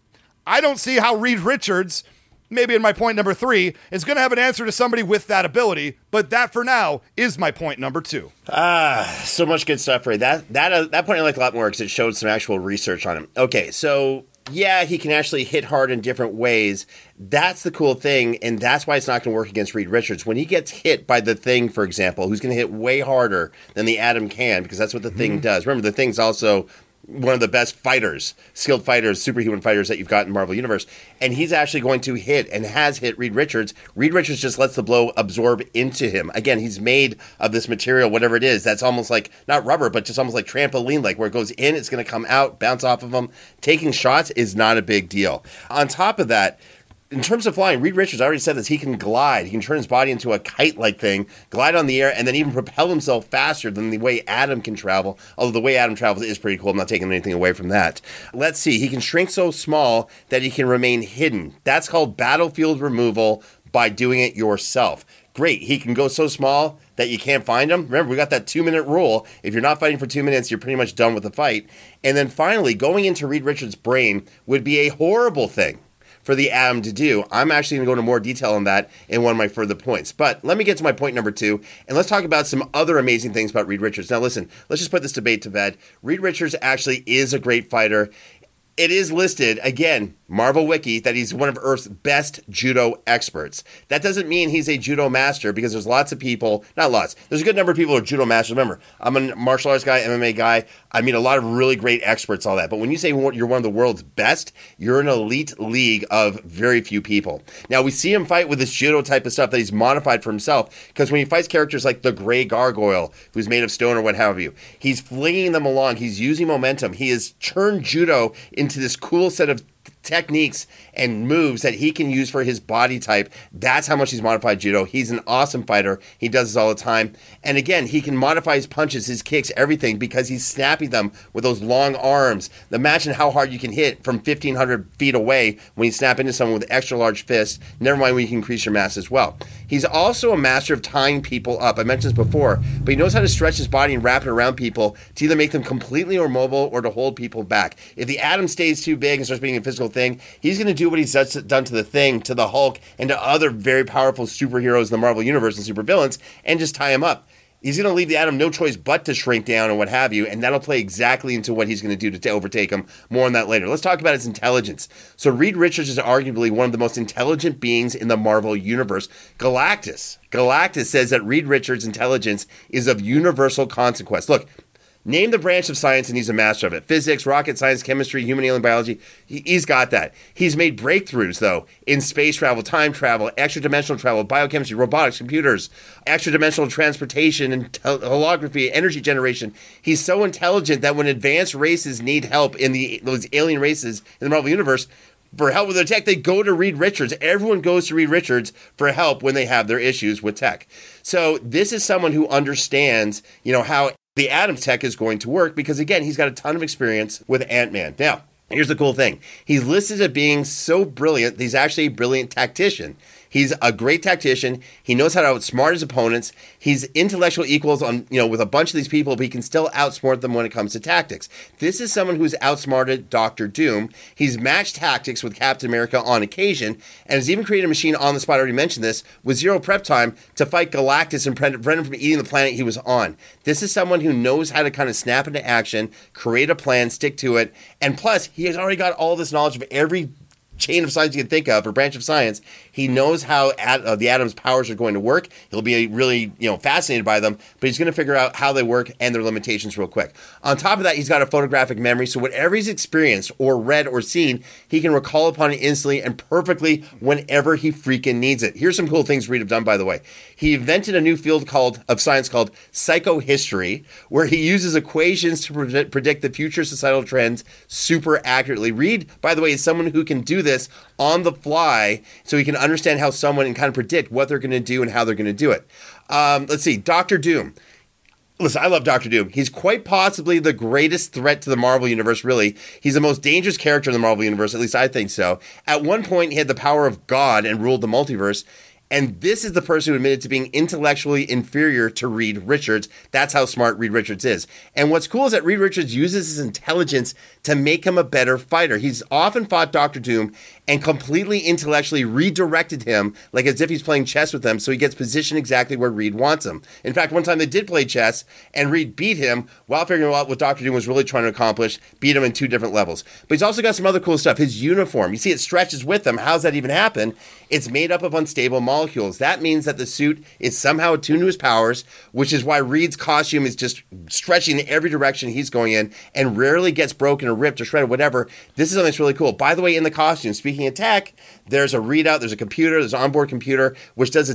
I don't see how Reed Richards, maybe in my point number 3, is going to have an answer to somebody with that ability, but that for now is my point number 2. So much good stuff, Ray. That point I like a lot more because it showed some actual research on him. Okay, so yeah, he can actually hit hard in different ways. That's the cool thing, and that's why it's not going to work against Reed Richards. When he gets hit by the Thing, for example, who's going to hit way harder than the Atom can, because that's what the Thing does. Remember, the Thing's also one of the best fighters, skilled fighters, superhuman fighters that you've got in Marvel Universe. And he's actually going to hit and has hit Reed Richards. Reed Richards just lets the blow absorb into him. Again, he's made of this material, whatever it is. That's almost like, not rubber, but just almost like trampoline, like where it goes in, it's going to come out, bounce off of him. Taking shots is not a big deal. On top of that, in terms of flying, Reed Richards, I already said this, he can glide. He can turn his body into a kite-like thing, glide on the air, and then even propel himself faster than the way Atom can travel. Although the way Atom travels is pretty cool. I'm not taking anything away from that. Let's see. He can shrink so small that he can remain hidden. That's called battlefield removal by doing it yourself. Great. He can go so small that you can't find him. Remember, we got that 2-minute rule. If you're not fighting for 2 minutes, you're pretty much done with the fight. And then finally, going into Reed Richards' brain would be a horrible thing for the Atom to do. I'm actually going to go into more detail on that in one of my further points. But let me get to my point number 2, and let's talk about some other amazing things about Reed Richards. Now listen, let's just put this debate to bed. Reed Richards actually is a great fighter. It is listed, again, Marvel Wiki, that he's one of Earth's best judo experts. That doesn't mean he's a judo master, because there's lots of people, not lots, there's a good number of people who are judo masters. Remember, I'm a martial arts guy, MMA guy. I meet a lot of really great experts, all that. But when you say you're one of the world's best, you're an elite league of very few people. Now, we see him fight with this judo type of stuff that he's modified for himself, because when he fights characters like the Grey Gargoyle, who's made of stone or what have you, he's flinging them along. He's using momentum. He has turned judo into this cool set of techniques and moves that he can use for his body type. That's how much he's modified judo. He's an awesome fighter. He does this all the time. And again, he can modify his punches, his kicks, everything, because he's snapping them with those long arms. Imagine how hard you can hit from 1,500 feet away when you snap into someone with extra large fists. Never mind when you can increase your mass as well. He's also a master of tying people up. I mentioned this before, but he knows how to stretch his body and wrap it around people to either make them completely immobile or to hold people back. If the Atom stays too big and starts being a physical thing, he's going to do what he's done to the Thing, to the Hulk, and to other very powerful superheroes in the Marvel Universe and supervillains, and just tie him up. He's going to leave the Atom no choice but to shrink down and what have you, and that'll play exactly into what he's going to do to overtake him. More on that later. Let's talk about his intelligence. So Reed Richards is arguably one of the most intelligent beings in the Marvel Universe. Galactus says that Reed Richards' intelligence is of universal consequence. Look, name the branch of science and he's a master of it. Physics, rocket science, chemistry, human alien biology. He's got that. He's made breakthroughs, though, in space travel, time travel, extra-dimensional travel, biochemistry, robotics, computers, extra-dimensional transportation, and holography, energy generation. He's so intelligent that when advanced races need help in those alien races in the Marvel Universe, for help with their tech, they go to Reed Richards. Everyone goes to Reed Richards for help when they have their issues with tech. So this is someone who understands, how the Atom's tech is going to work, because again, he's got a ton of experience with Ant-Man. Now, here's the cool thing. He's listed as being so brilliant that he's actually a brilliant tactician. He's a great tactician. He knows how to outsmart his opponents. He's intellectual equals on, with a bunch of these people, but he can still outsmart them when it comes to tactics. This is someone who's outsmarted Doctor Doom. He's matched tactics with Captain America on occasion, and has even created a machine on the spot, I already mentioned this, with zero prep time to fight Galactus and prevent him from eating the planet he was on. This is someone who knows how to kind of snap into action, create a plan, stick to it, and plus, he has already got all this knowledge of every chain of science you can think of, or branch of science. He knows how the Atom's powers are going to work. He'll be really, fascinated by them, but he's going to figure out how they work and their limitations real quick. On top of that, he's got a photographic memory, so whatever he's experienced or read or seen, he can recall upon it instantly and perfectly whenever he freaking needs it. Here's some cool things Reed have done, by the way. He invented a new field of science called psychohistory, where he uses equations to predict the future societal trends super accurately. Reed, by the way, is someone who can do this on the fly, so he can understand how someone and kind of predict what they're going to do and how they're going to do it. Let's see, Doctor Doom. Listen, I love Doctor Doom. He's quite possibly the greatest threat to the Marvel Universe, really. He's the most dangerous character in the Marvel Universe, at least I think so. At one point, he had the power of God and ruled the multiverse. And this is the person who admitted to being intellectually inferior to Reed Richards. That's how smart Reed Richards is. And what's cool is that Reed Richards uses his intelligence to make him a better fighter. He's often fought Dr. Doom and completely intellectually redirected him, like as if he's playing chess with him, so he gets positioned exactly where Reed wants him. In fact, one time they did play chess, and Reed beat him while figuring out what Dr. Doom was really trying to accomplish, beat him in 2 different levels. But he's also got some other cool stuff. His uniform, you see it stretches with him. How's that even happen? It's made up of unstable molecules. That means that the suit is somehow attuned to his powers, which is why Reed's costume is just stretching in every direction he's going in and rarely gets broken or ripped or shredded, whatever. This is something that's really cool. By the way, in the costume, speaking of tech, there's a readout, there's a computer, there's an onboard computer, which does a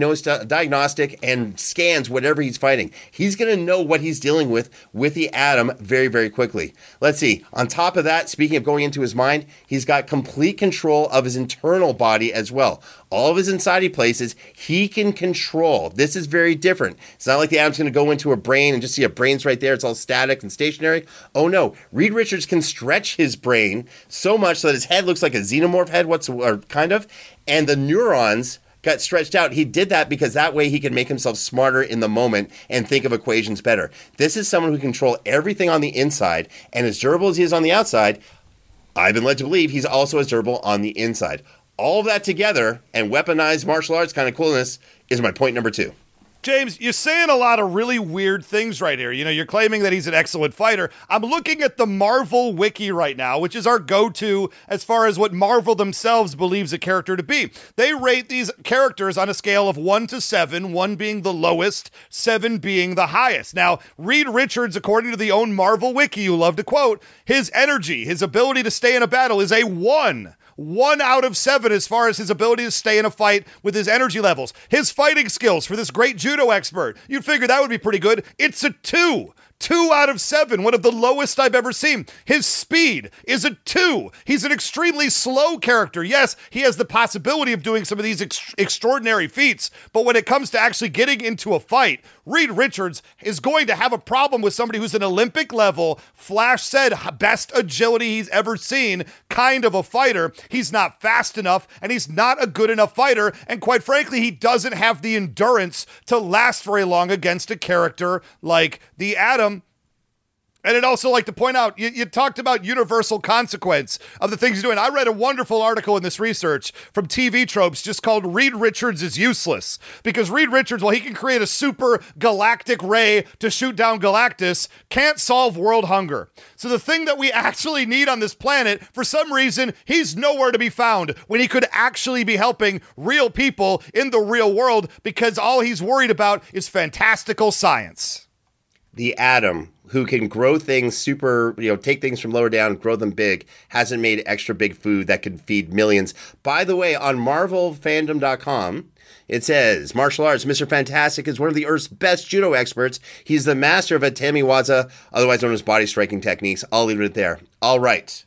diagnostic and scans whatever he's fighting. He's going to know what he's dealing with the Atom very, very quickly. Let's see. On top of that, speaking of going into his mind, he's got complete control of his internal body as well. All of his inside places, he can control. This is very different. It's not like the Atom's going to go into a brain and just see a brain's right there. It's all static and stationary. Oh no, Reed Richards can stretch his brain so much so that his head looks like a xenomorph head, kind of, and the neurons got stretched out. He did that because that way he can make himself smarter in the moment and think of equations better. This is someone who can control everything on the inside, and as durable as he is on the outside, I've been led to believe he's also as durable on the inside. All of that together and weaponized martial arts kind of coolness is my point number 2. James, you're saying a lot of really weird things right here. You know, you're claiming that he's an excellent fighter. I'm looking at the Marvel Wiki right now, which is our go-to as far as what Marvel themselves believes a character to be. They rate these characters on a scale of 1 to 7, 1 being the lowest, 7 being the highest. Now, Reed Richards, according to the own Marvel Wiki, you love to quote, his energy, his ability to stay in a battle is a 1. 1 out of 7 as far as his ability to stay in a fight with his energy levels. His fighting skills for this great judo expert, you'd figure that would be pretty good. It's a 2. 2 out of 7, one of the lowest I've ever seen. His speed is a 2. He's an extremely slow character. Yes, he has the possibility of doing some of these extraordinary feats, but when it comes to actually getting into a fight, Reed Richards is going to have a problem with somebody who's an Olympic level, Flash said, best agility he's ever seen kind of a fighter. He's not fast enough, and he's not a good enough fighter, and quite frankly, he doesn't have the endurance to last very long against a character like the Atom. And I'd also like to point out, you talked about universal consequence of the things he's doing. I read a wonderful article in this research from TV Tropes just called Reed Richards is Useless. Because Reed Richards, while he can create a super galactic ray to shoot down Galactus, can't solve world hunger. So the thing that we actually need on this planet, for some reason, he's nowhere to be found when he could actually be helping real people in the real world because all he's worried about is fantastical science. The Atom, who can grow things take things from lower down, grow them big, hasn't made extra big food that could feed millions. By the way, on MarvelFandom.com, it says, martial arts, Mr. Fantastic is one of the Earth's best judo experts. He's the master of Atamiwaza, otherwise known as body striking techniques. I'll leave it there. All right.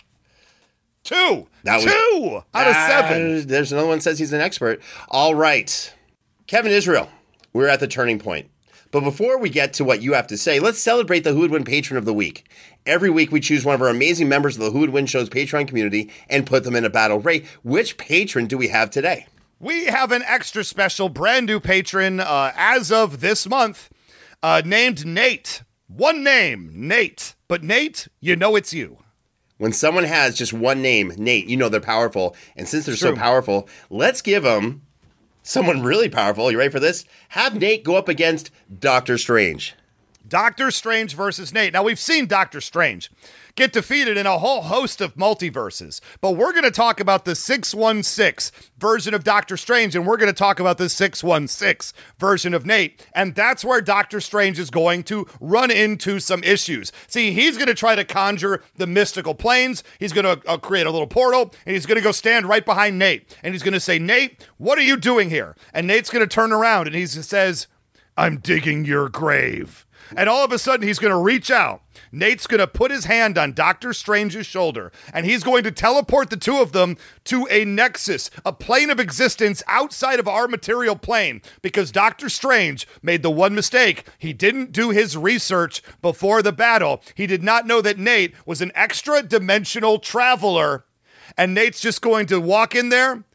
2 out of 7. There's another one that says he's an expert. All right. Kevin Israel, we're at the turning point. But before we get to what you have to say, let's celebrate the Who Would Win Patron of the Week. Every week we choose one of our amazing members of the Who Would Win Show's Patreon community and put them in a battle. Ray, which patron do we have today? We have an extra special brand new patron as of this month named Nate. One name, Nate. But Nate, you know it's you. When someone has just one name, Nate, you know they're powerful. And since they're so powerful, let's give them someone really powerful. You ready for this? Have Nate go up against Doctor Strange. Doctor Strange versus Nate. Now, we've seen Doctor Strange get defeated in a whole host of multiverses, but we're going to talk about the 616 version of Doctor Strange, and we're going to talk about the 616 version of Nate, and that's where Doctor Strange is going to run into some issues. See, he's going to try to conjure the mystical planes, he's going to create a little portal, and he's going to go stand right behind Nate, and he's going to say, Nate, what are you doing here? And Nate's going to turn around, and he says, I'm digging your grave. And all of a sudden, he's going to reach out. Nate's going to put his hand on Doctor Strange's shoulder, and he's going to teleport the two of them to a nexus, a plane of existence outside of our material plane, because Doctor Strange made the one mistake. He didn't do his research before the battle. He did not know that Nate was an extra-dimensional traveler, and Nate's just going to walk in there.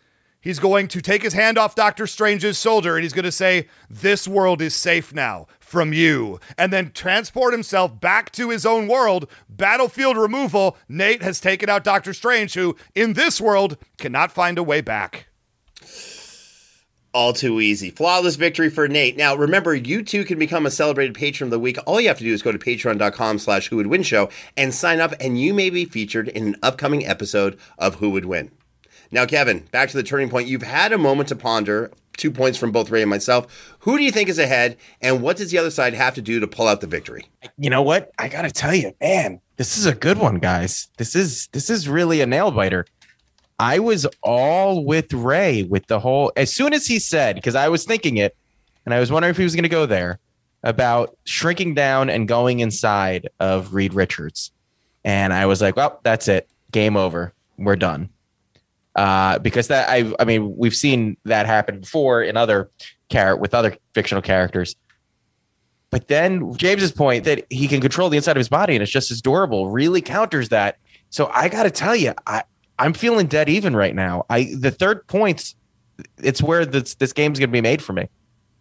He's going to take his hand off Doctor Strange's shoulder and he's going to say, "This world is safe now from you," and then transport himself back to his own world. Battlefield removal. Nate has taken out Doctor Strange, who in this world cannot find a way back. All too easy. Flawless victory for Nate. Now, remember, you too can become a celebrated patron of the week. All you have to do is go to patreon.com/whowouldwinshow and sign up, and you may be featured in an upcoming episode of Who Would Win. Now, Kevin, back to the turning point. You've had a moment to ponder. 2 points from both Ray and myself. Who do you think is ahead, and what does the other side have to do to pull out the victory? You know what? I got to tell you, man, this is a good one, guys. This is really a nail biter. I was all with Ray with the whole, as soon as he said, because I was thinking it, and I was wondering if he was going to go there, about shrinking down and going inside of Reed Richards. And I was like, well, that's it. Game over. We're done. Because that, I mean, we've seen that happen before in with other fictional characters. But then James's point that he can control the inside of his body and it's just as durable really counters that. So I got to tell you, I'm feeling dead even right now. The third points, it's where this game's going to be made for me.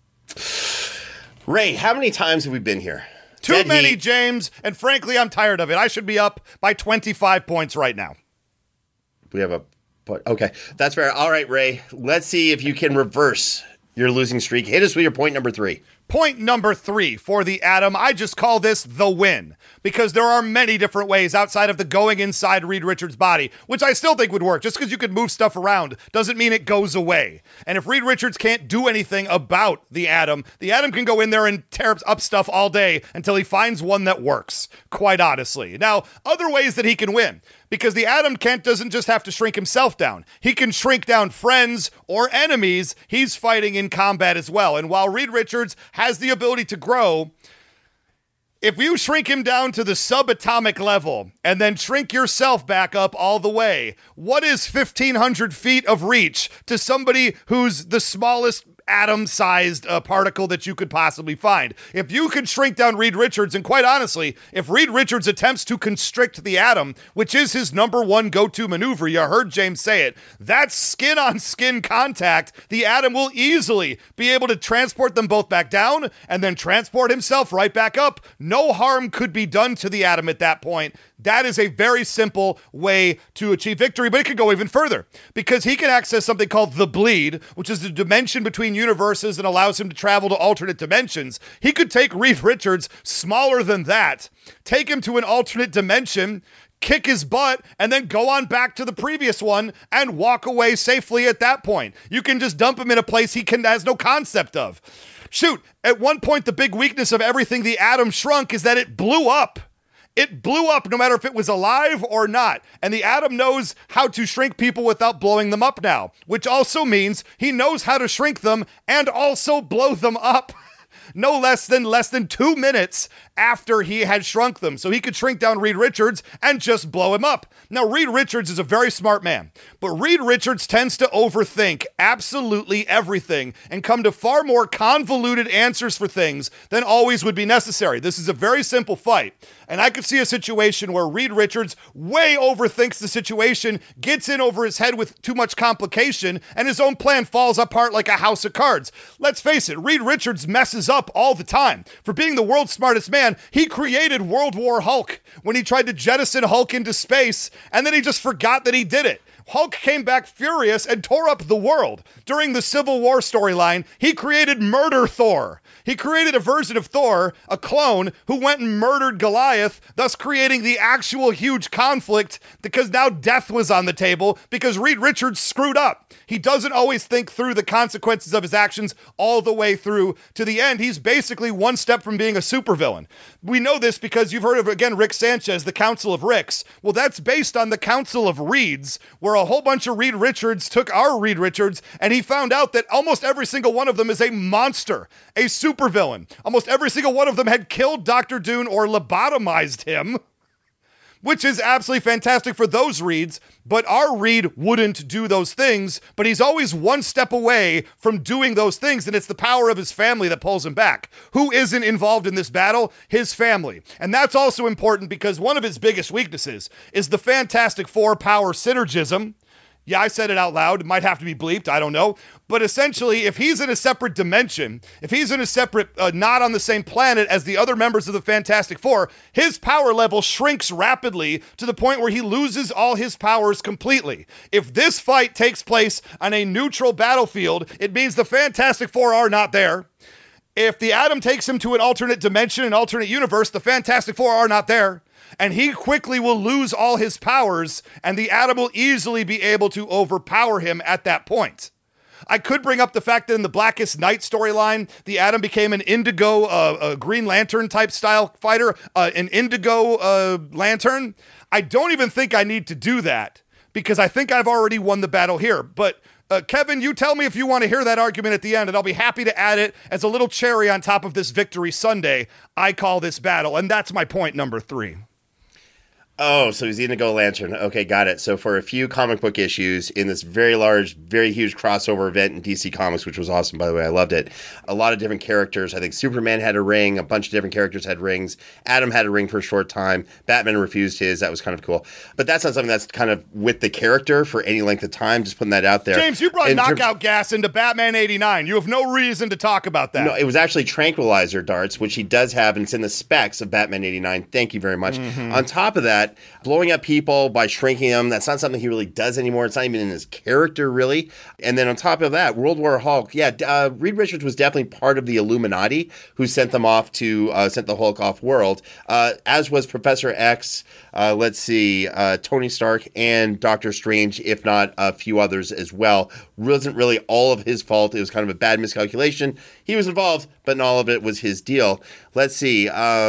Ray, how many times have we been here? Too many, James. And frankly, I'm tired of it. I should be up by 25 points right now. We have a... Okay, that's fair. All right, Ray, let's see if you can reverse your losing streak. Hit us with your point number 3. Point number 3 for the Atom. I just call this the win because there are many different ways outside of the going inside Reed Richards' body, which I still think would work. Just because you can move stuff around doesn't mean it goes away. And if Reed Richards can't do anything about the Atom can go in there and tear up stuff all day until he finds one that works, quite honestly. Now, other ways that he can win. Because the Atom doesn't just have to shrink himself down. He can shrink down friends or enemies he's fighting in combat as well. And while Reed Richards has the ability to grow, if you shrink him down to the subatomic level and then shrink yourself back up all the way, what is 1,500 feet of reach to somebody who's the smallest atom-sized particle that you could possibly find? If you could shrink down Reed Richards, and quite honestly, if Reed Richards attempts to constrict the Atom, which is his number one go-to maneuver, you heard James say it, that's skin-on-skin contact. The Atom will easily be able to transport them both back down and then transport himself right back up. No harm could be done to the Atom at that point. That is a very simple way to achieve victory, but it could go even further because he can access something called the Bleed, which is the dimension between universes and allows him to travel to alternate dimensions. He could take Reed Richards smaller than that, take him to an alternate dimension, kick his butt, and then go on back to the previous one and walk away safely at that point. You can just dump him in a place he has no concept of. Shoot, at one point, the big weakness of everything the Atom shrunk is that it blew up. It blew up no matter if it was alive or not. And the Atom knows how to shrink people without blowing them up now, which also means he knows how to shrink them and also blow them up. No less than 2 minutes after he had shrunk them. So he could shrink down Reed Richards and just blow him up. Now, Reed Richards is a very smart man, but Reed Richards tends to overthink absolutely everything and come to far more convoluted answers for things than always would be necessary. This is a very simple fight, and I could see a situation where Reed Richards way overthinks the situation, gets in over his head with too much complication, and his own plan falls apart like a house of cards. Let's face it, Reed Richards messes up all the time. For being the world's smartest man, he created World War Hulk when he tried to jettison Hulk into space, and then he just forgot that he did it. Hulk came back furious and tore up the world. During the Civil War storyline, he created Murder Thor. He created a version of Thor, a clone, who went and murdered Goliath, thus creating the actual huge conflict because now death was on the table because Reed Richards screwed up. He doesn't always think through the consequences of his actions all the way through to the end. He's basically one step from being a supervillain. We know this because you've heard of, again, Rick Sanchez, the Council of Ricks. Well, that's based on the Council of Reeds, where a whole bunch of Reed Richards took our Reed Richards, and he found out that almost every single one of them is a monster, a supervillain. Almost every single one of them had killed Dr. Doom or lobotomized him, which is absolutely fantastic for those Reeds, but our Reed wouldn't do those things, but he's always one step away from doing those things, and it's the power of his family that pulls him back. Who isn't involved in this battle? His family. And that's also important because one of his biggest weaknesses is the Fantastic Four power synergism. Yeah, I said it out loud. It might have to be bleeped. I don't know. But essentially, if he's in a separate dimension, if he's in a separate, not on the same planet as the other members of the Fantastic Four, his power level shrinks rapidly to the point where he loses all his powers completely. If this fight takes place on a neutral battlefield, it means the Fantastic Four are not there. If the Atom takes him to an alternate dimension, an alternate universe, the Fantastic Four are not there. And he quickly will lose all his powers, and the Atom will easily be able to overpower him at that point. I could bring up the fact that in the Blackest Night storyline, the Atom became an indigo, Green Lantern type style fighter, an indigo lantern. I don't even think I need to do that, because I think I've already won the battle here. But Kevin, you tell me if you want to hear that argument at the end, and I'll be happy to add it as a little cherry on top of this victory Sunday I call this battle. And that's my point number 3. Oh, so he's Indigo Lantern. Okay, got it. So for a few comic book issues in this very large, very huge crossover event in DC Comics, which was awesome, by the way, I loved it. A lot of different characters. I think Superman had a ring. A bunch of different characters had rings. Atom had a ring for a short time. Batman refused his. That was kind of cool. But that's not something that's kind of with the character for any length of time. Just putting that out there. James, you brought knockout gas into Batman 89. You have no reason to talk about that. No, it was actually tranquilizer darts, which he does have, and it's in the specs of Batman 89. Thank you very much. Mm-hmm. On top of that, blowing up people by shrinking them, that's not something he really does anymore. It's not even in his character, really. And then on top of that, World War Hulk, Reed Richards was definitely part of the Illuminati who sent them off to, sent the Hulk off world, as was Professor X, Tony Stark, and Doctor Strange, if not a few others as well. Wasn't really all of his fault. It was kind of a bad miscalculation. He was involved, but not all of it was his deal. Let's see.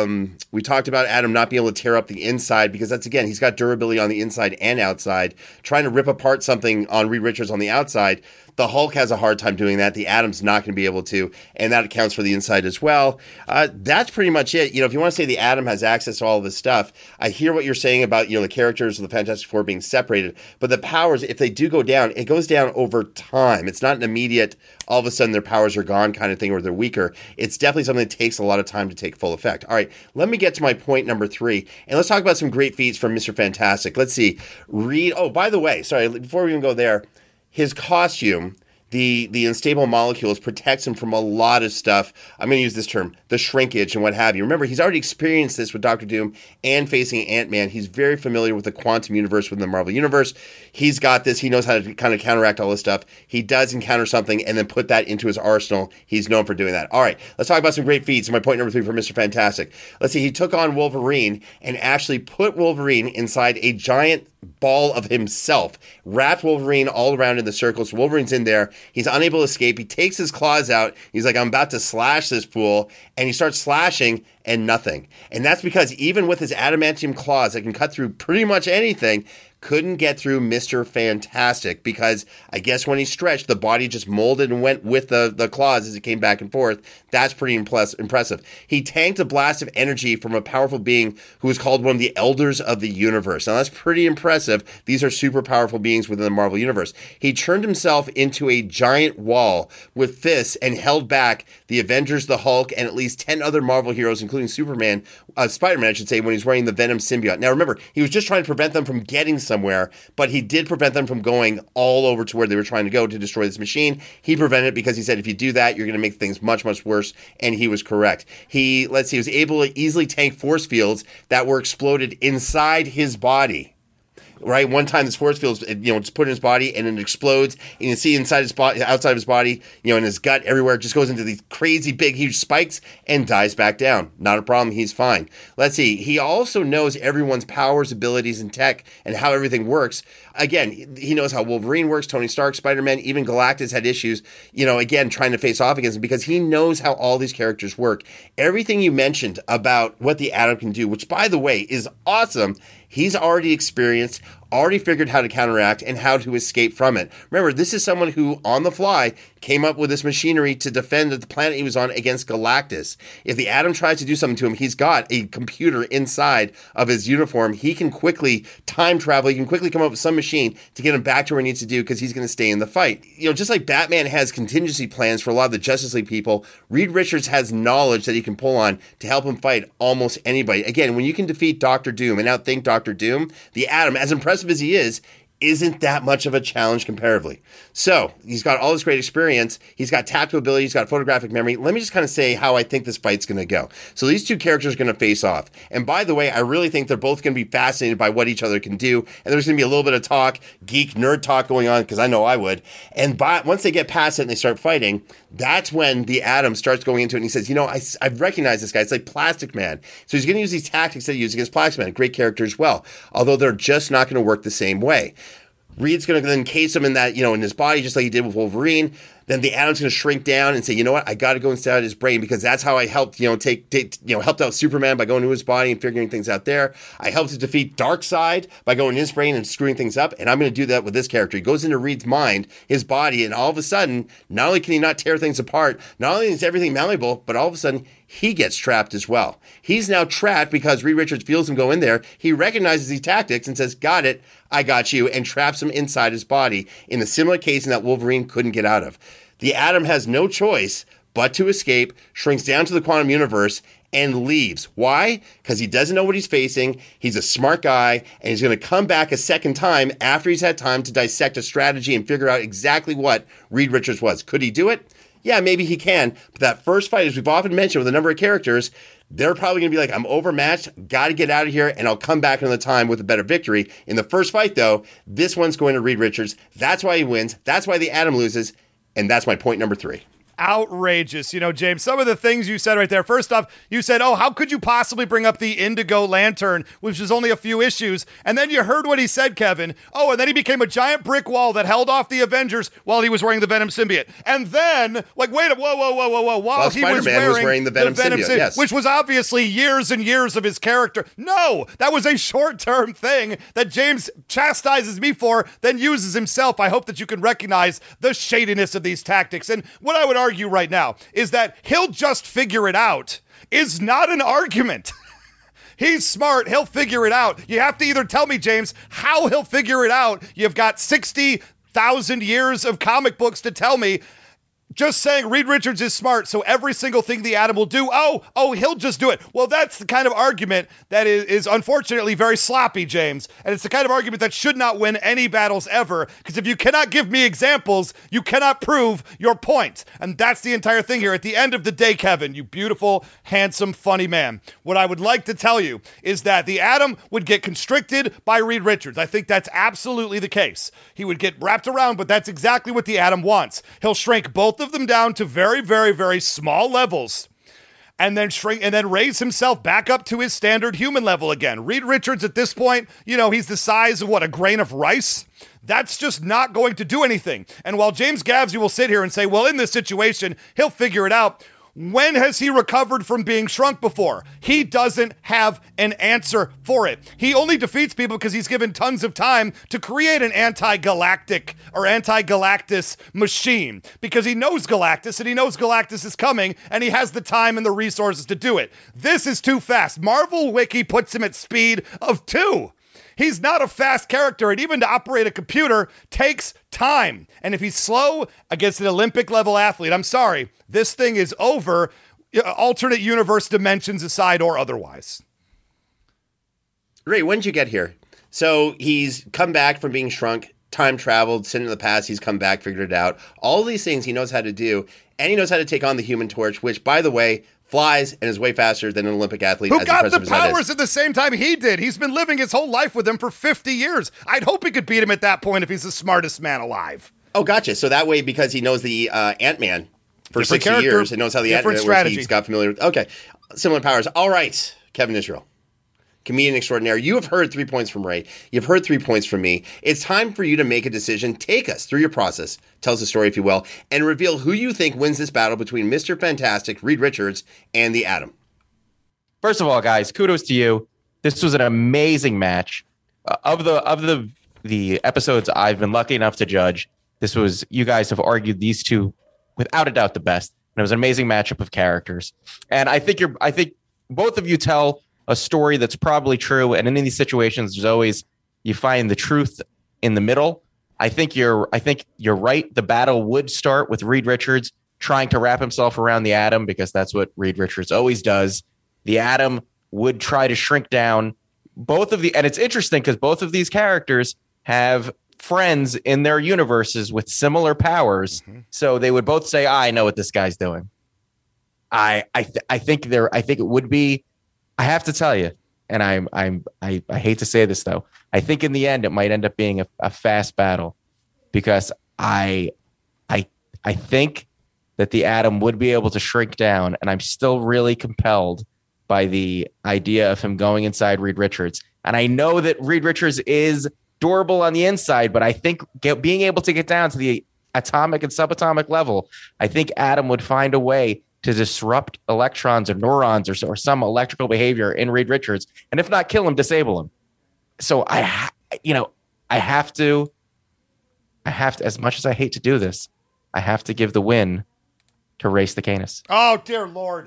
We talked about Atom not being able to tear up the inside because that's, again, he's got durability on the inside and outside. Trying to rip apart something on Reed Richards on the outside, the Hulk has a hard time doing that. The Atom's not going to be able to, and that accounts for the inside as well. That's pretty much it. If you want to say the Atom has access to all of this stuff, I hear what you're saying about, the characters of the Fantastic Four being separated, but the powers, if they do go down, it goes down over time. It's not an immediate, all of a sudden their powers are gone kind of thing, or they're weaker. It's definitely something that takes a lot of time to take full effect. All right, let me get to my point number 3, and let's talk about some great feats from Mr. Fantastic. Let's see. Oh, by the way, sorry, before we even go there, his costume, the unstable molecules, protects him from a lot of stuff. I'm going to use this term, the shrinkage and what have you. Remember, he's already experienced this with Doctor Doom and facing Ant-Man. He's very familiar with the quantum universe within the Marvel Universe. He's got this. He knows how to kind of counteract all this stuff. He does encounter something and then put that into his arsenal. He's known for doing that. All right, let's talk about some great feats. My point number 3 for Mr. Fantastic. Let's see, he took on Wolverine and actually put Wolverine inside a giant ball of himself, wrapped Wolverine all around in the circle. So Wolverine's in there. He's unable to escape. He takes his claws out. He's like, I'm about to slash this fool. And he starts slashing and nothing. And that's because even with his adamantium claws that can cut through pretty much anything, couldn't get through Mr. Fantastic because I guess when he stretched, the body just molded and went with the claws as it came back and forth. That's pretty impressive. He tanked a blast of energy from a powerful being who was called one of the Elders of the Universe. Now that's pretty impressive. These are super powerful beings within the Marvel Universe. He turned himself into a giant wall with fists and held back the Avengers, the Hulk, and at least 10 other Marvel heroes, including Spider-Man, I should say, when he's wearing the Venom symbiote. Now remember, he was just trying to prevent them from getting somewhere, but he did prevent them from going all over to where they were trying to go to destroy this machine. He prevented it because he said, if you do that, you're going to make things much, much worse, and he was correct. He was able to easily tank force fields that were exploded inside his body. Right, one time this force field, just put in his body and it explodes, and you see inside his body, outside of his body, in his gut, everywhere, it just goes into these crazy big, huge spikes and dies back down. Not a problem. He's fine. Let's see. He also knows everyone's powers, abilities, and tech, and how everything works. Again, he knows how Wolverine works, Tony Stark, Spider-Man, even Galactus had issues, again, trying to face off against him because he knows how all these characters work. Everything you mentioned about what the Atom can do, which, by the way, is awesome, he's already experienced, already figured how to counteract and how to escape from it. Remember, this is someone who, on the fly, came up with this machinery to defend the planet he was on against Galactus. If the Atom tries to do something to him, he's got a computer inside of his uniform. He can quickly time travel. He can quickly come up with some machine to get him back to where he needs to do because he's going to stay in the fight. Just like Batman has contingency plans for a lot of the Justice League people, Reed Richards has knowledge that he can pull on to help him fight almost anybody. Again, when you can defeat Doctor Doom and outthink Doctor Doom, the Atom, as impressive as he is isn't that much of a challenge comparatively. So he's got all this great experience. He's got tactical ability. He's got photographic memory. Let me just kind of say how I think this fight's going to go. So these two characters are going to face off. And by the way, I really think they're both going to be fascinated by what each other can do. And there's going to be a little bit of talk, geek, nerd talk going on, because I know I would. And once they get past it and they start fighting, that's when the Atom starts going into it and he says, I've recognized this guy. It's like Plastic Man. So he's going to use these tactics that he used against Plastic Man. Great character as well. Although they're just not going to work the same way. Reed's going to then encase him in that, in his body, just like he did with Wolverine. Then the Atom's going to shrink down and say, you know what, I got to go inside his brain because that's how I helped, helped out Superman by going to his body and figuring things out there. I helped to defeat Darkseid by going in his brain and screwing things up. And I'm going to do that with this character. He goes into Reed's mind, his body, and all of a sudden, not only can he not tear things apart, not only is everything malleable, but all of a sudden, he gets trapped as well. He's now trapped because Reed Richards feels him go in there. He recognizes these tactics and says, got it, I got you, and traps him inside his body in a similar casing that Wolverine couldn't get out of. The Atom has no choice but to escape, shrinks down to the quantum universe, and leaves. Why? Because he doesn't know what he's facing. He's a smart guy, and he's going to come back a second time after he's had time to dissect a strategy and figure out exactly what Reed Richards was. Could he do it? Yeah, maybe he can. But that first fight, as we've often mentioned with a number of characters, they're probably going to be like, I'm overmatched, got to get out of here, and I'll come back another time with a better victory. In the first fight, though, this one's going to Reed Richards. That's why he wins. That's why the Atom loses. And that's my point number 3. Outrageous. James, some of the things you said right there. First off, you said, how could you possibly bring up the Indigo Lantern, which is only a few issues? And then you heard what he said, Kevin. And then he became a giant brick wall that held off the Avengers while he was wearing the Venom symbiote. And then, whoa. While he was wearing the Venom symbiote, yes. Which was obviously years and years of his character. No, that was a short-term thing that James chastises me for, then uses himself. I hope that you can recognize the shadiness of these tactics. And what I would argue right now is that he'll just figure it out is not an argument. He's smart. He'll figure it out. You have to either tell me, James, how he'll figure it out. You've got 60,000 years of comic books to tell me. Just saying Reed Richards is smart, so every single thing the Atom will do, he'll just do it. Well, that's the kind of argument that is unfortunately very sloppy, James. And it's the kind of argument that should not win any battles ever, because if you cannot give me examples, you cannot prove your point. And that's the entire thing here. At the end of the day, Kevin, you beautiful, handsome, funny man, what I would like to tell you is that the Atom would get constricted by Reed Richards. I think that's absolutely the case. He would get wrapped around, but that's exactly what the Atom wants. He'll shrink both of them down to very, very, very small levels and then raise himself back up to his standard human level again. Reed Richards at this point, he's the size of a grain of rice. That's just not going to do anything. And while James Gavsey will sit here and say, well, in this situation, he'll figure it out. When has he recovered from being shrunk before? He doesn't have an answer for it. He only defeats people because he's given tons of time to create an anti-galactic or anti-Galactus machine because he knows Galactus and he knows Galactus is coming and he has the time and the resources to do it. This is too fast. Marvel Wiki puts him at speed of 2. He's not a fast character, and even to operate a computer takes time. And if he's slow against an Olympic-level athlete, I'm sorry, this thing is over, alternate universe dimensions aside or otherwise. Ray, when did you get here? So he's come back from being shrunk, time traveled, sent in the past, he's come back, figured it out. All these things he knows how to do, and he knows how to take on the Human Torch, which, by the way, flies and is way faster than an Olympic athlete. Who got the powers at the same time he did. He's been living his whole life with them for 50 years. I'd hope he could beat him at that point if he's the smartest man alive. Oh, gotcha. So that way, because he knows the Ant-Man for 60 years and knows how the Ant-Man works, he's got familiar with... Okay, similar powers. All right, Kevin Israel. Comedian extraordinaire. You have heard 3 points from Ray. You've heard 3 points from me. It's time for you to make a decision. Take us through your process. Tell us a story, if you will, and reveal who you think wins this battle between Mr. Fantastic, Reed Richards, and the Atom. First of all, guys, kudos to you. This was an amazing match. Of the episodes I've been lucky enough to judge, you guys have argued these two without a doubt the best. And it was an amazing matchup of characters. And I think both of you tell a story that's probably true. And in these situations, there's always, you find the truth in the middle. I think you're right. The battle would start with Reed Richards trying to wrap himself around the Atom because that's what Reed Richards always does. The Atom would try to shrink down and it's interesting because both of these characters have friends in their universes with similar powers, so they would both say, I know what this guy's doing. I think it would be. I have to tell you, and I hate to say this though. I think in the end it might end up being a fast battle, because I think that the Atom would be able to shrink down, and I'm still really compelled by the idea of him going inside Reed Richards. And I know that Reed Richards is durable on the inside, but I think being able to get down to the atomic and subatomic level, I think Atom would find a way to disrupt electrons or neurons or some electrical behavior in Reed Richards, and if not kill him, disable him. So I have to, as much as I hate to do this, I have to give the win to Race the Canis. Oh, dear Lord.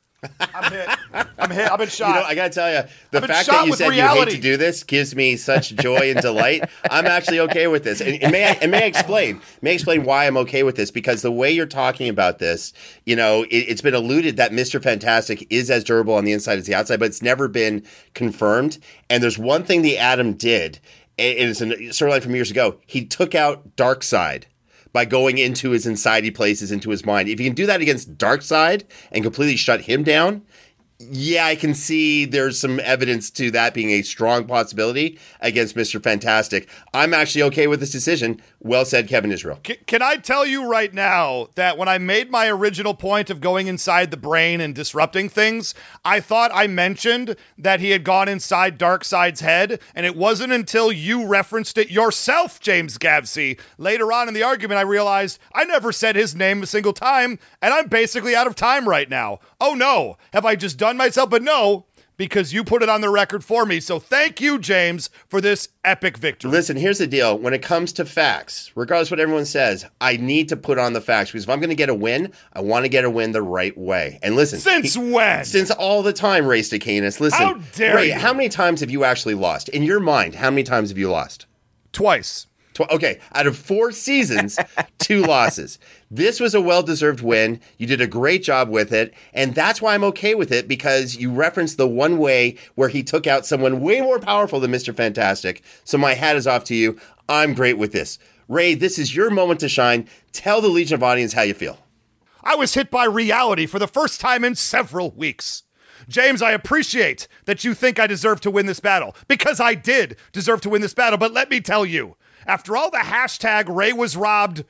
I'm hit. I've been shot. I got to tell you, the fact that you said reality. You hate to do this gives me such joy and delight. I'm actually okay with this. And may I explain? May I explain why I'm okay with this? Because the way you're talking about this, it's been alluded that Mr. Fantastic is as durable on the inside as the outside, but it's never been confirmed. And there's one thing the Atom did, and it's a storyline from years ago. He took out Darkseid by going into his inside places, into his mind. If you can do that against Darkseid and completely shut him down, yeah, I can see there's some evidence to that being a strong possibility against Mr. Fantastic. I'm actually okay with this decision. Well said, Kevin Israel. Can I tell you right now that when I made my original point of going inside the brain and disrupting things, I thought I mentioned that he had gone inside Darkseid's head, and it wasn't until you referenced it yourself, James Gavsey. Later on in the argument, I realized I never said his name a single time, and I'm basically out of time right now. Oh no, have I just done myself? But no, because you put it on the record for me. So thank you, James, for this epic victory. Listen, here's the deal. When it comes to facts, regardless of what everyone says, I need to put on the facts, because if I'm going to get a win, I want to get a win the right way. And listen. Since when? Since all the time, Race to Canis. Listen. How dare you? How many times have you actually lost? In your mind, how many times have you lost? Twice. Okay, out of 4 seasons, 2 losses. This was a well-deserved win. You did a great job with it, and that's why I'm okay with it, because you referenced the one way where he took out someone way more powerful than Mr. Fantastic. So my hat is off to you. I'm great with this. Ray, this is your moment to shine. Tell the Legion of Audience how you feel. I was hit by reality for the first time in several weeks. James, I appreciate that you think I deserve to win this battle, because I did deserve to win this battle, but let me tell you, after all the hashtag Ray was robbed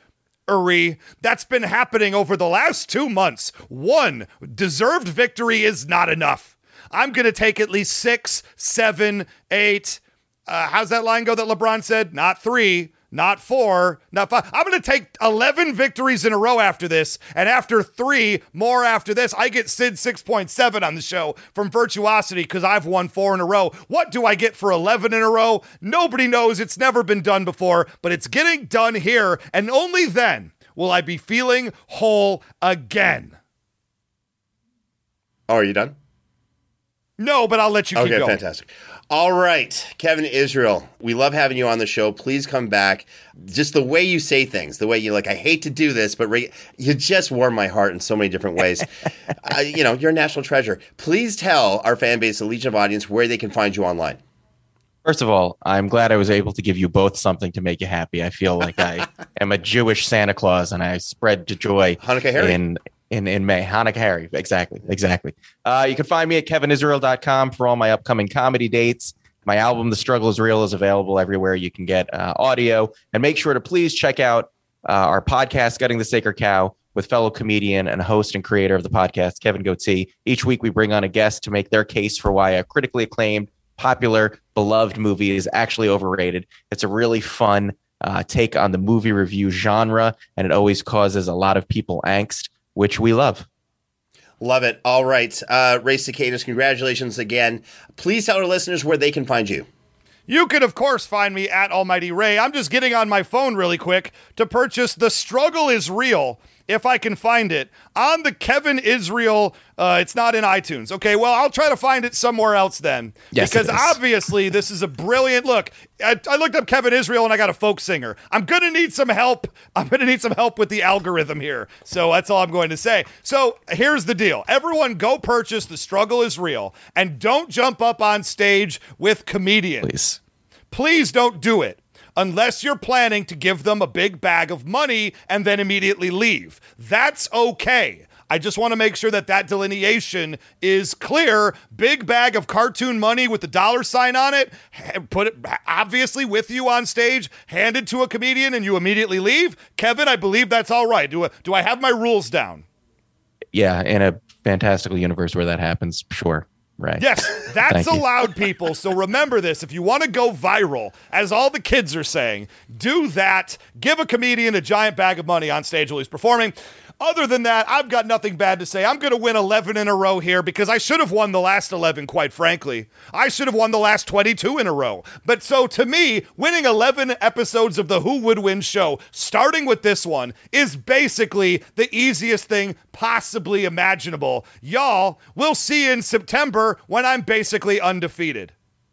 that's been happening over the last 2 months, one deserved victory is not enough. I'm going to take at least 6, 7, 8. How's that line go that LeBron said? Not 3, not 4, not 5. I'm going to take 11 victories in a row after this. And after 3 more after this, I get Sid 6.7 on the show from Virtuosity, because I've won 4 in a row. What do I get for 11 in a row? Nobody knows. It's never been done before, but it's getting done here. And only then will I be feeling whole again. Oh, are you done? No, but I'll let you keep going. Okay, fantastic. All right, Kevin Israel, we love having you on the show. Please come back. Just the way you say things, the way you I hate to do this, but you just warm my heart in so many different ways. You're a national treasure. Please tell our fan base, the Legion of Audience, where they can find you online. First of all, I'm glad I was able to give you both something to make you happy. I feel like I am a Jewish Santa Claus, and I spread joy Hanukkah Harry. In May. Hanukkah Harry. Exactly. You can find me at kevinisrael.com for all my upcoming comedy dates. My album, The Struggle is Real, is available everywhere you can get audio. And make sure to please check out our podcast, Gutting the Sacred Cow, with fellow comedian and host and creator of the podcast, Kevin Goatee. Each week we bring on a guest to make their case for why a critically acclaimed, popular, beloved movie is actually overrated. It's a really fun take on the movie review genre, and it always causes a lot of people angst, which we love. Love it. All right. Race to Canis, congratulations again. Please tell our listeners where they can find you. You can, of course, find me at Almighty Ray. I'm just getting on my phone really quick to purchase The Struggle is Real, if I can find it, on the Kevin Israel. It's not in iTunes. Okay, well, I'll try to find it somewhere else then. Yes, because obviously this is a brilliant look. I looked up Kevin Israel and I got a folk singer. I'm going to need some help. With the algorithm here. So that's all I'm going to say. So here's the deal. Everyone go purchase The Struggle is Real, and don't jump up on stage with comedians. Please. Please don't do it. unless you're planning to give them a big bag of money and then immediately leave. That's okay. I just want to make sure that that delineation is clear. Big bag of cartoon money with the $sign on it, put it obviously with you on stage, hand it to a comedian, and you immediately leave. Kevin, I believe that's all right. Do I have my rules down? Yeah, in a fantastical universe where that happens, sure. Right. Yes, that's allowed, people. So remember this. If you want to go viral, as all the kids are saying, do that. Give a comedian a giant bag of money on stage while he's performing. Other than that, I've got nothing bad to say. I'm going to win 11 in a row here because I should have won the last 11, quite frankly. I should have won the last 22 in a row. But so to me, winning 11 episodes of the Who Would Win show, starting with this one, is basically the easiest thing possibly imaginable. Y'all, we'll see you in September when I'm basically undefeated.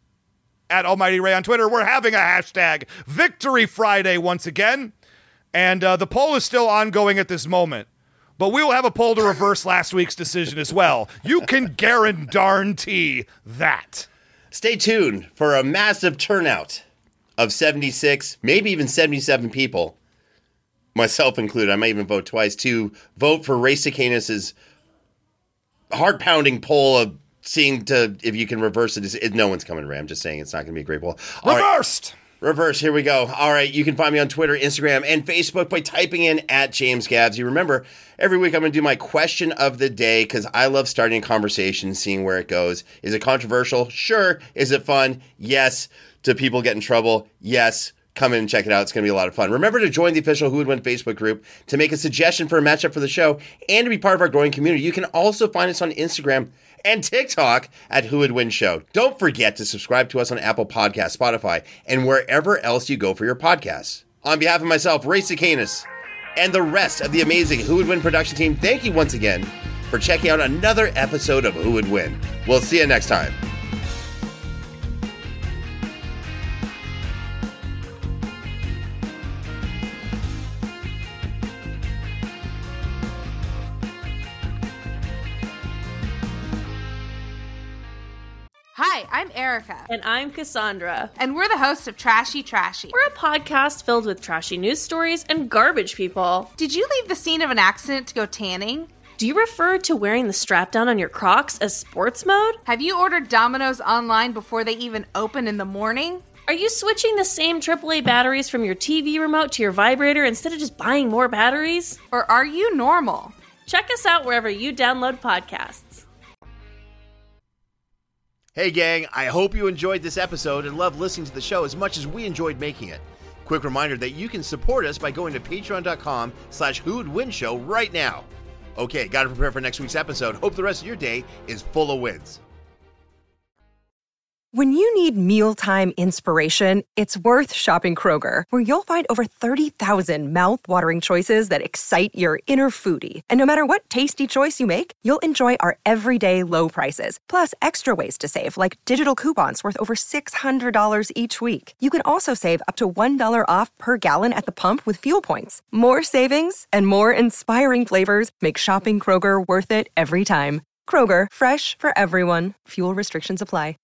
At Almighty Ray on Twitter, we're having a hashtag Victory Friday once again. And the poll is still ongoing at this moment. But we will have a poll to reverse last week's decision as well. You can guarantee that. Stay tuned for a massive turnout of 76, maybe even 77 people, myself included. I might even vote twice, to vote for Ray Cicanis' heart-pounding poll of seeing to if you can reverse it. No one's coming, Ray. I'm just saying it's not going to be a great poll. Reversed! Reverse, here we go. All right, you can find me on Twitter, Instagram, and Facebook by typing in @JamesGabs. You remember, every week I'm going to do my question of the day because I love starting a conversation, seeing where it goes. Is it controversial? Sure. Is it fun? Yes. Do people get in trouble? Yes. Come in and check it out. It's going to be a lot of fun. Remember to join the official Who Would Win Facebook group to make a suggestion for a matchup for the show and to be part of our growing community. You can also find us on Instagram and TikTok at Who Would Win Show. Don't forget to subscribe to us on Apple Podcasts, Spotify, and wherever else you go for your podcasts. On behalf of myself, Ray Cicanis, and the rest of the amazing Who Would Win production team, thank you once again for checking out another episode of Who Would Win. We'll see you next time. Hi, I'm Erica. And I'm Cassandra. And we're the hosts of Trashy Trashy. We're a podcast filled with trashy news stories and garbage people. Did you leave the scene of an accident to go tanning? Do you refer to wearing the strap down on your Crocs as sports mode? Have you ordered Domino's online before they even open in the morning? Are you switching the same AAA batteries from your TV remote to your vibrator instead of just buying more batteries? Or are you normal? Check us out wherever you download podcasts. Hey gang, I hope you enjoyed this episode and loved listening to the show as much as we enjoyed making it. Quick reminder that you can support us by going to patreon.com/whowouldwinshow right now. Okay, gotta prepare for next week's episode. Hope the rest of your day is full of wins. When you need mealtime inspiration, it's worth shopping Kroger, where you'll find over 30,000 mouth-watering choices that excite your inner foodie. And no matter what tasty choice you make, you'll enjoy our everyday low prices, plus extra ways to save, like digital coupons worth over $600 each week. You can also save up to $1 off per gallon at the pump with fuel points. More savings and more inspiring flavors make shopping Kroger worth it every time. Kroger, fresh for everyone. Fuel restrictions apply.